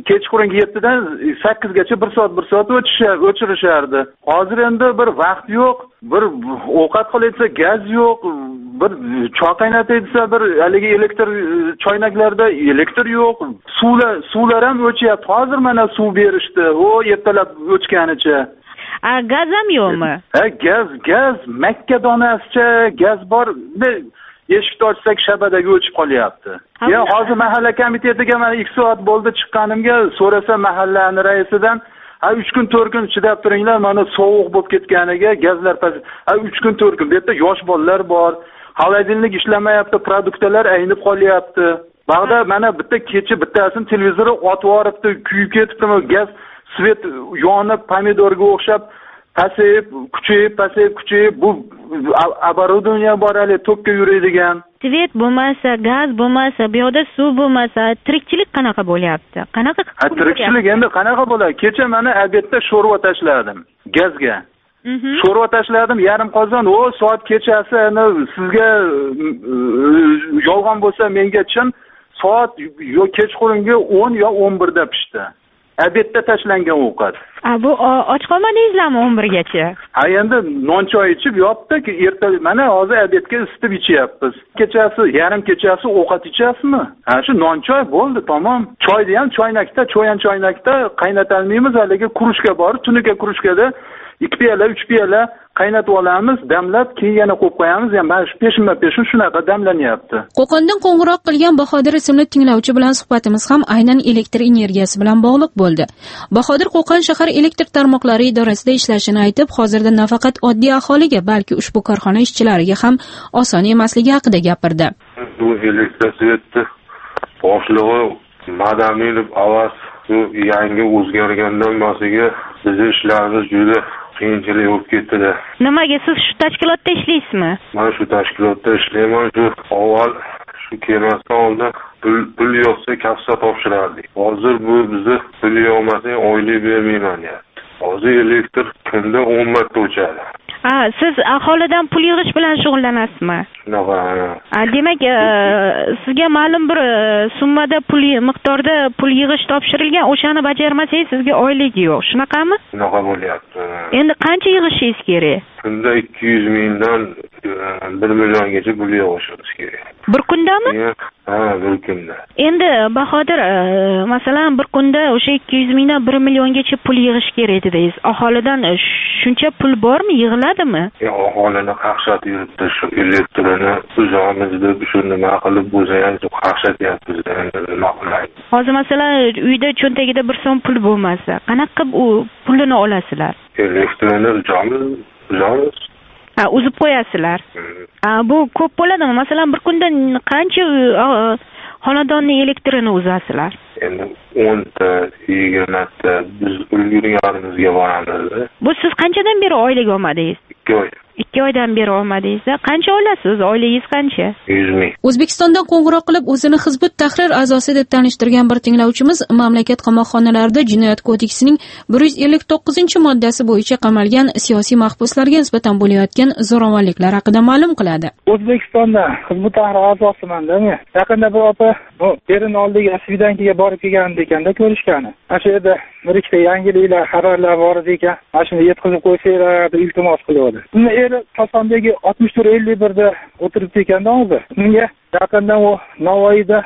7dan 8gacha 1 soat o'chirishardi. Hozir endi bir vaqt yo'q, bir ovqat qilayotsa gaz yo'q, bir choy qaynatayotsa bir haligi elektr choynaklarda elektr yo'q, suvlar ham o'chyapti. Hozir mana suv berishdi, ertalab o'chganicha. Gaz ham yo'qmi? Gaz Makka donasicha gaz bor. Eshikni ochsak shabadaga o'chib qolyapti. Hozir mahalla komitetiga mana 2 soat bo'ldi chiqqanimga, so'rasa mahallani raisidan, 3 kun 4 kun chidab turinglar, mana sovuq bo'lib ketganiga gazlar 3 kun 4 kun. Bu yerda yosh bolalar bor. Xolodilnik ishlamayapti, produktlar aynib qolyapti. Bag'da mana kecha bittasini televizori otib yoribdi, kuyib ketibdi, gaz svet yonib pomidorga o'xshab pasayib, kuchayib, bu оборудование bor hali to'pga yuradigan. Svet bo'lmasa, gaz bo'lmasa, bu yerda suv bo'lmasa, tirikchilik qanaqa bo'lyapti? Tirikchilik endi qanaqa bo'ladi? Kecha mana obedda sho'rva tashladim gazga. Sho'rva tashladim, yarim qozon, soat kechasi sizga yolg'on bo'lsa menga chin soat kechqurungi 10 yo 11da pishdi. obedda tashlangan ovqat. Bu och qolmadingizlarmi 11gacha? Ha endi non choy ichib yotdik, erta mana hozir obedga isitib ichyapmiz. Kechasi, yarim kechasi ovqat ichasizmi? Ha shu non choy bo'ldi, tamom. Choyni ham choynakda, cho'yan choynakda qaynatalmaymiz, haligi kurushka bor, tunuka kurushkada 2 piyola, 3 piyola qaynatib olamiz, damlab, keyin yana qo'yib qo'yamiz. Ham mana shu peshinma-peshin shunaqa damlanyapti. Qo'qondan qo'ng'iroq qilgan Bahodir ismli tinglovchi bilan suhbatimiz ham aynan elektr energiyasi bilan bog'liq bo'ldi. Bahodir Qo'qon shahar elektr tarmoqlari idorasida ishlashini aytib, hozirda nafaqat oddiy aholiga, balki ushbu korxona ishchilariga ham oson emasligi haqida gapirdi. Bu elektrosvetni boshlig'i Madamilov Avaz yangi o'zgargandan boshiga bizning ishlarimiz juda qiyinchilik bo'lib ketdi-da. Nimaga siz shu tashkilotda ishlaysizmi? Men shu tashkilotda ishlayman. Shu avval shu kelmasdan oldin pul yo'qsa kassa topshirardik. Hozir bu bizni pul yo'qmasa oylik bermayman deyapti. Hozir elektr kunda 10 marta o'chadi. Siz aholidan pul yig'ish bilan shug'ullanasizmi? Shunaqa. Demak, sizga ma'lum bir summada miqdorda pul yig'ish topshirilgan, o'shani bajarmasangiz sizga oylik yo'q. Shunaqami? Shunaqa bo'lyapti. Endi qancha yig'ishingiz kerak? Kunda 200 mingdan 1 milliongacha pul yig'ishimiz kerak. Bir kundami? Ha, bir kunda. Endi Bahodir, masalan, bir kunda o'sha 200 mingdan 1 milliongacha pul yig'ish kerak dedingiz. Aholidan shuncha pul bormi, yig'iladimi? Aholini qaqshat yuribdi, shu elektrini uzamiz deb shu nima qilib bo'lsa ham qaqshatyapmiz. Nima qilaylik? Hozir masalan, uyda cho'ntagida 1 so'm pul bo'lmasa, qanaqa qilib u pulini olasizlar? Elektrini uzamiz. Uzib qo'yasizlar. Bu ko'p bo'ladimi? Masalan, bir kunda qancha xonadonning elektrini uzasizlar? Endi 10 ta, 20 ta biz ulgurganimizga boramiz. Bu siz qanchadan beri oylik olmadingiz? 2 oy. 2 oydan beri olmadingiz. Qancha olasiz? Oyligingiz qancha? 100 ming. O'zbekistondan qo'ng'iroq qilib o'zini Hizbut Tahrir a'zosi deb tanishtirgan bir tinglovchimiz mamlakat qamoqxonalarida Jinoyat kodeksining 159-moddasi bo'yicha qamalgan siyosiy mahbuslarga nisbatan bo'layotgan zo'ravonliklar haqida ma'lum qiladi. O'zbekistonda Hizbut Tahrir a'zosiman-da men. Yaqinda bir opa erini oldiga svidankiga borib kelgan ekanda ko'rishgani. Ana shu yerda bir ikkita yangiliklar, xabarlar bor ekan. Mana shuni yetkazib qo'ysanglar deb iltimos qilyapti. Uni eri Kosondagi 6451 da o'tirib ekanda hozir. Unga yaqindan u Navoiyda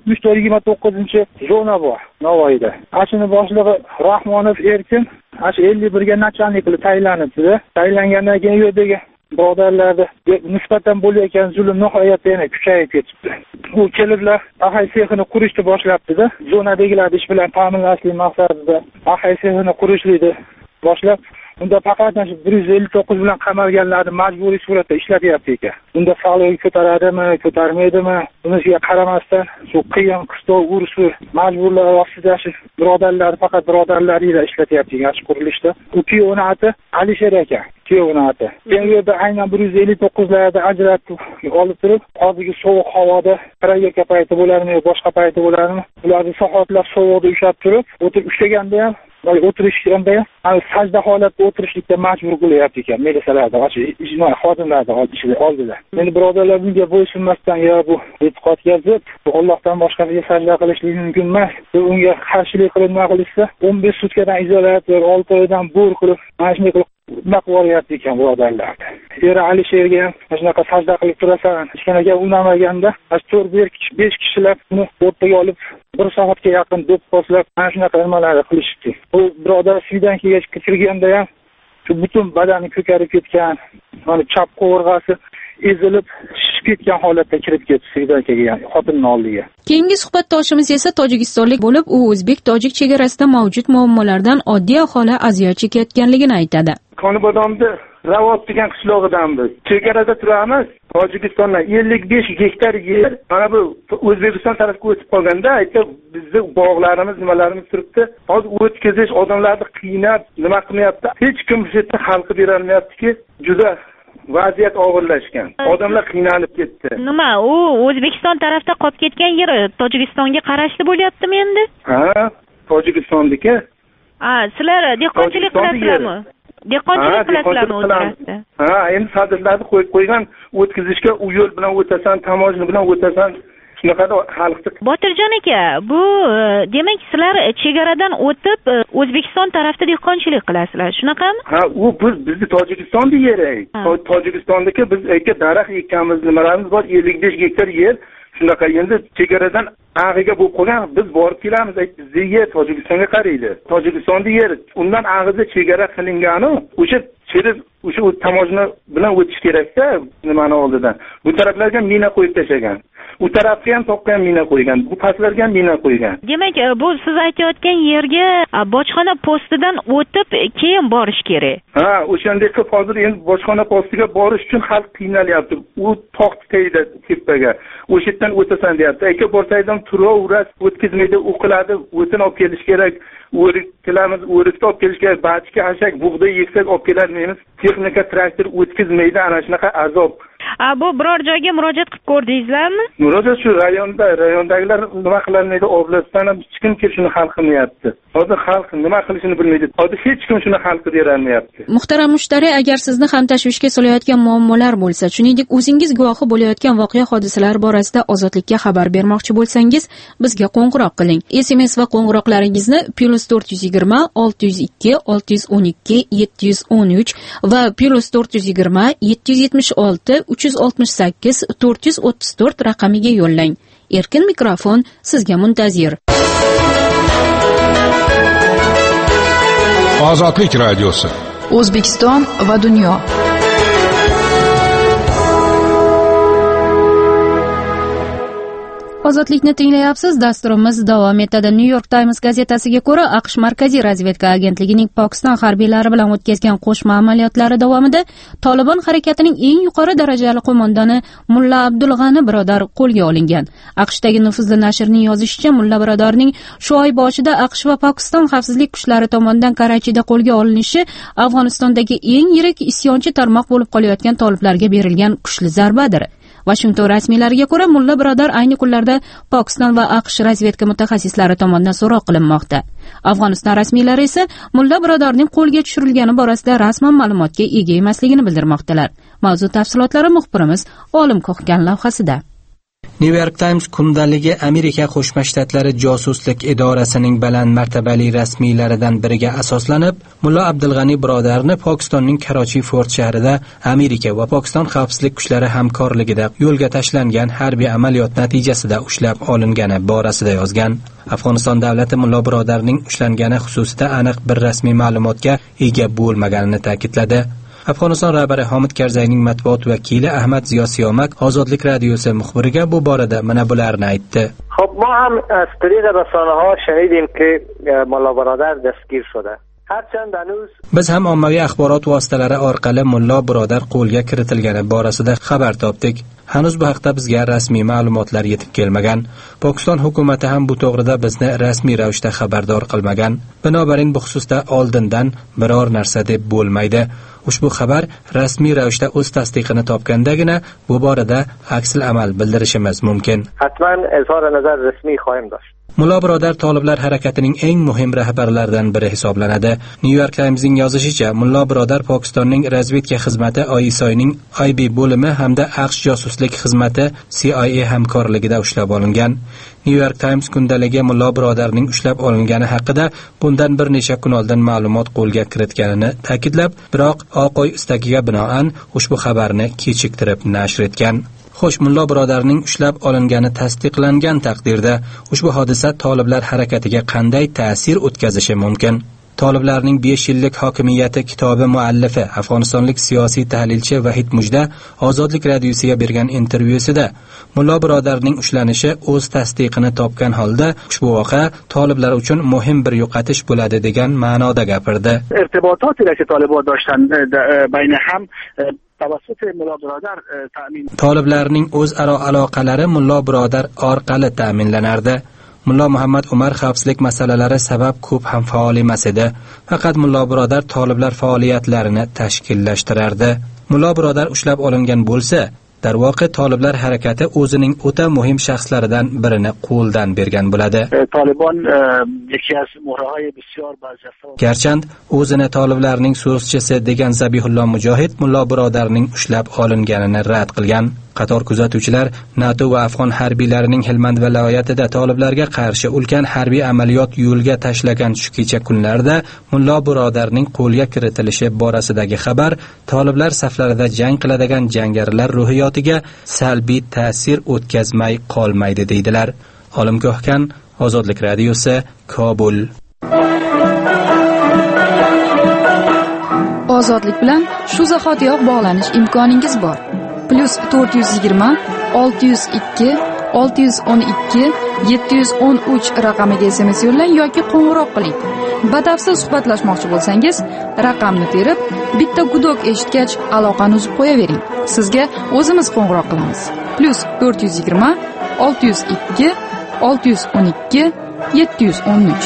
6429-zona bor Navoiyda. Ana shuni boshlig'i Rahmonov Erkin, ana shu 51 ga nachalnik qilib tayinlanibdi. Tayinlangandan keyin u yerdagi birodarlarga nisbatan bo'layotgan zulm nihoyatda yana kuchayib ketibdi. U keliblar ahay sexini qurishni boshlabdi-da. Zonadagilarni ish bilan ta'minlashlik maqsadida ahay sexini qurishlikni boshlab, unda faqat 159 bilan qamalganlarni majburiy suratda ishlatyapti ekan. Unda sog'lig'i ko'taradimi, ko'tarmaydimi, bunisiga qaramasdan shu qiyin, qistov, ursi, majburlar ostida shu birodarlar faqat birodarlarida ishlatyapti ekan shu qurilishda. U kuyovning ati Alisher ekan. Kuyovning ati. Men bu yerda aynan 159 larda ajratib olib turib, hozirgi sovuq havoda proyektka payti bo'larmi, boshqa payti bo'larmi, ularni soatlab sovuqda ushlab turib, o'tirib ushlaganda ham o'tirishganda ham sajda holatda o'tirishlikka majbur qilyapti ekan militsiyalarda, ijtimoiy xodimlarda oldida. Endi birodarlar bunga bo'ysunmasdan yo bu e'tiqodga zid, Allohdan boshqasiga sajda qilishlik mumkin emas. Unga qarshilik qilib nima qilishsa, 15 sutkadan izolyator, 6 oydan bor qilib, mana shunday qilib naqvoryapti ekan birodarlar. Eri Alisherga ham shunaqa sajda qilib turasan, hech qanaqa unamaganda 4-5 kishilar uni o'rtaga olib 1 soatga yaqin do'pposlab, mana shunaqa nimalarni qilishdi. Bu birodar svidankiga kirganda ham shu butun badani ko'karib ketgan, mana chap qovurg'asi ezilib, shishib ketgan holatda kirib ketdi svidankiga, xotinning oldiga. Keyingi suhbatdoshimiz esa tojikistonlik bo'lib, u o'zbek-tojik chegarasida mavjud muammolardan oddiy aholi aziyat chekayotganligini aytadi. Qonibodomda Ravot degan qishlog'idan biz. Chegarada turamiz. Tojikistondan 55 gektar yer mana bu O'zbekiston tarafga o'tib qolganda, aytib bizning bog'larimiz, nimalarimiz turibdi. Hozir o'tkazish odamlarni qiynab, nima qilmayapti. Hech kim bu yerda xalqi berolmayaptiki, juda vaziyat og'irlashgan. Odamlar qiynalib ketdi. Nima, u O'zbekiston tarafda qolib ketgan yeri Tojikistonga qarashli bo'lyaptimi endi? Ha, Tojikistonniki. Sizlar dehqonchilik qilasizlarmi? Dehqonchilik qilasizlarmi o'z tarafda? Ha, endi sadirlarni qo'yib qo'ygan, o'tkazishga u yo'l bilan o'tasan, tamojni bilan o'tasan, shunaqa xalqni. Botirjon aka, bu demak sizlar chegaradan o'tib O'zbekiston tarafida dehqonchilik qilasizlar, shunaqami? Ha, u bizni Tojikistonda yer. Tojikistondagi biz daraxt ekkanmiz, nimalarimiz bor, 55 gektar yer. Shunaqa endi chegaradan ag'iga bo'lib qolgan, biz borib kelamiz, bizga yer Tojikistonga qaraydi. Tojikistonda yer, undan ag'izda chegara qilingani, o'sha tamojna bilan o'tish kerak-da, nimani oldidan. Bu taraflarga mina qo'yib tashlagan. U tarafga ham toqqa ham mina qo'ygan, bu pastlarga ham mina qo'ygan. Demak, bu siz aytayotgan yerga bojxona postidan o'tib keyin borish kerak. Ha, o'shandek qilib hozir endi bojxona postiga borish uchun xalq qiynalyapti. U toq teydi tepaga. O'sha yerdan o'tasan deyapti. Aka borsaydan turaveras, o'tkazmaydi, u qiladi, o'tin olib kelish kerak. O'riklarimiz o'rikni olib kelish kerak, bachka hashak bug'doy yeksak olib kelamiz. Texnika traktor o'tkazmaydi, ana shunaqa azob. Bu biror joyga murojaat qilib ko'rdingizlarmi? Murojaat shu rayondagilar nima qilinmaydi, oblastdan ham hech kim kelib shuni hal qilmayapti. Hozir xalq nima qilishini bilmaydi. Hozir hech kim shuni hal qilib berolmayapti. Muhtaram mushtari, agar sizni ham tashvishga solayotgan muammolar bo'lsa, shuningdek o'zingiz guvohi bo'layotgan voqea hodisalar borasida ozodlikka xabar bermoqchi bo'lsangiz, bizga qo'ng'iroq qiling. SMS va qo'ng'iroqlaringizni +420 602 612 713 va +420 776 368 434 raqamiga yo'llang. Erkin mikrofon sizga muntazir. Ozodlik radiosi. O'zbekiston va dunyo. Ozodlikni tinglayapsiz. Dasturimiz davom etadi. New York Times gazetasiga ko'ra, AQSh Markaziy razvedka agentligining Pokiston harbiylari bilan o'tkazgan qo'shma amaliyotlari davomida Tolibon harakatining eng yuqori darajali qo'mondoni Mulla Abdul G'ani birodar qo'lga olingan. AQShdagi nufuzli nashrning yozishicha, Mulla birodarning shu oy boshida AQSh va Pokiston xavfsizlik kuchlari tomonidan Karachida qo'lga olinishi Afg'onistondagi eng yirik isyonchi tarmoq bo'lib qolayotgan toliblarga berilgan kuchli zarbadir. Washington rasmiylariga ko'ra, Mulla birodar ayni kunlarda Pokiston va AQSh razvedka mutaxassislari tomonidan so'roq qilinmoqda. Afg'oniston rasmiylari esa Mulla birodarning qo'lga tushirilgani borasida rasman ma'lumotga ega emasligini bildirmoqdalar. Mavzu tafsilotlari muxbirimiz Olim Ko'hgan lavhasida. New York Times kundaligi Amerika Qo'shma Shtatlari josuslik idorasining baland martabali rasmiylaridan biriga asoslanib, Mulla Abdulg'ani birodarni Pokistonning Karachi Fort shahrida Amerika va Pokiston xavfsizlik kuchlari hamkorligida yo'lga tashlangan harbiy amaliyot natijasida ushlab olingani borasida yozgan. Afg'oniston davlati Mulla birodarning ushlangani xususida aniq bir rasmiy ma'lumotga ega bo'lmaganini ta'kidladi. Afg'oniston rahbari Hamid Karzayning matbuot vakili Ahmad Ziyo Siyomak Ozodlik radiosi muxbiriga bu borada mana bularni aytdi. خب ما هم از طریق رسانه‌ها شنیدیم که ملا برادر دستگیر شده. Biz ham ommaviy axborot vositalari orqali Mulla birodar qo'lga kiritilgani borasida xabar topdik. Hanuz bu haqda bizga rasmiy ma'lumotlar yetib kelmagan. Pokiston hukumati ham bu to'g'rida bizni rasmiy ravishda xabardor qilmagan. Binobarin bu xususda oldindan biror narsa deb bo'lmaydi. Ushbu xabar rasmiy ravishda o'z tasdiqini topgandagina bu borada aksil amal bildirishimiz mumkin. Hatman izhor nazar rasmiy xohim dاشت. Mulla birodar toliblar harakatining eng muhim rahbarlaridan biri hisoblanadi. New York Times'ning yozishicha, Mulla birodar Pokistonning razvedka xizmati ISIning IB bo'limi hamda AQSh josuslik xizmati CIA hamkorligida ushlab olingan. New York Times kundaligi Mulla birodarning ushlab olingani haqida bundan bir necha kun oldin ma'lumot qo'lga kiritganini ta'kidlab, biroq Oq uy istagiga binoan ushbu xabarni kechiktirib nashr etgan. Xo'sh, Mulla birodarning ushlab olingani tasdiqlangan taqdirda ushbu hodisa toliblar harakatiga qanday ta'sir o'tkazishi mumkin? Toliblarning 5 yillik hokimiyati kitobi muallifi Afg'onistonlik siyosiy tahlilchi Vahid Mujda Ozodlik radiosiga bergan intervyusida Mulla birodarning ushlanishi o'z tasdiqini topgan holda ushbu voqea toliblar uchun muhim bir yo'qotish bo'ladi degan ma'noda gapirdi. Irtibotoти که طالبان داشتن بین هم Toliblarning o'zaro aloqalari Mulla birodar orqali ta'minlanardi. Mulla Muhammad Umar xavfsizlik masalalari sabab ko'p ham faol emas edi. Faqat Mulla birodar toliblar faoliyatlarini tashkillashtirardi. Mulla birodar ushlab olingan bo'lsa, darvoqe toliblar harakati o'zining o'ta muhim shaxslaridan birini qo'ldan bergan bo'ladi. Taliban yeki az mo'rahay bisyor ba'zida garchand o'zini toliblarning so'zchisi degan Zabihullo Mujohid Mullo birodarning ushlab olinganini rad qilgan. Qator kuzatuvchilar NATO va afg'on harbiylarining Helmand viloyatida toliblarga qarshi ulkan harbiy amaliyot yo'lga tashlagan shu kecha kunlarda Mullo birodarning qo'lga kiritilishi borasidagi xabar toliblar saflarida jang qiladigan jangarilar ruhiyotiga salbiy ta'sir o'tkazmay qolmaydi deydilar. Olimgohkan, Ozodlik radiosi, Kobul. Ozodlik bilan shu zahotiyoq bog'lanish imkoningiz bor. +420 602 612 713 raqamiga SMS yo'llang yoki qo'ng'iroq qiling. Batafsil suhbatlashmoqchi bo'lsangiz, raqamni terib, bitta gudok eshitgach aloqani uzib qo'yavering. Sizga o'zimiz qo'ng'iroq qilamiz. +420 602 612 713.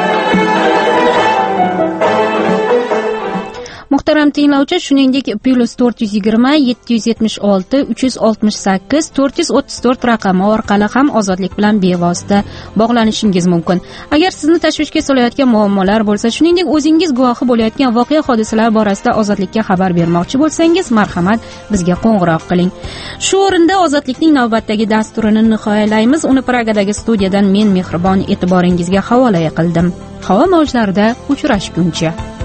Muhtaram tinglovchi, shuningdek +420 776 368 434 raqami orqali ham Ozodlik bilan bevosita bog'lanishingiz mumkin. Agar sizni tashvishga solayotgan muammolar bo'lsa, shuningdek o'zingiz guvohi bo'layotgan voqea hodisalar borasida Ozodlikka xabar bermoqchi bo'lsangiz, marhamat bizga qo'ng'iroq qiling. Shu o'rinda Ozodlikning navbatdagi dasturini nihoyalaymiz. Uni Pragadagi studiyadan men Mehribon e'tiboringizga havola qildim. Havo mavjlarida uchrashguncha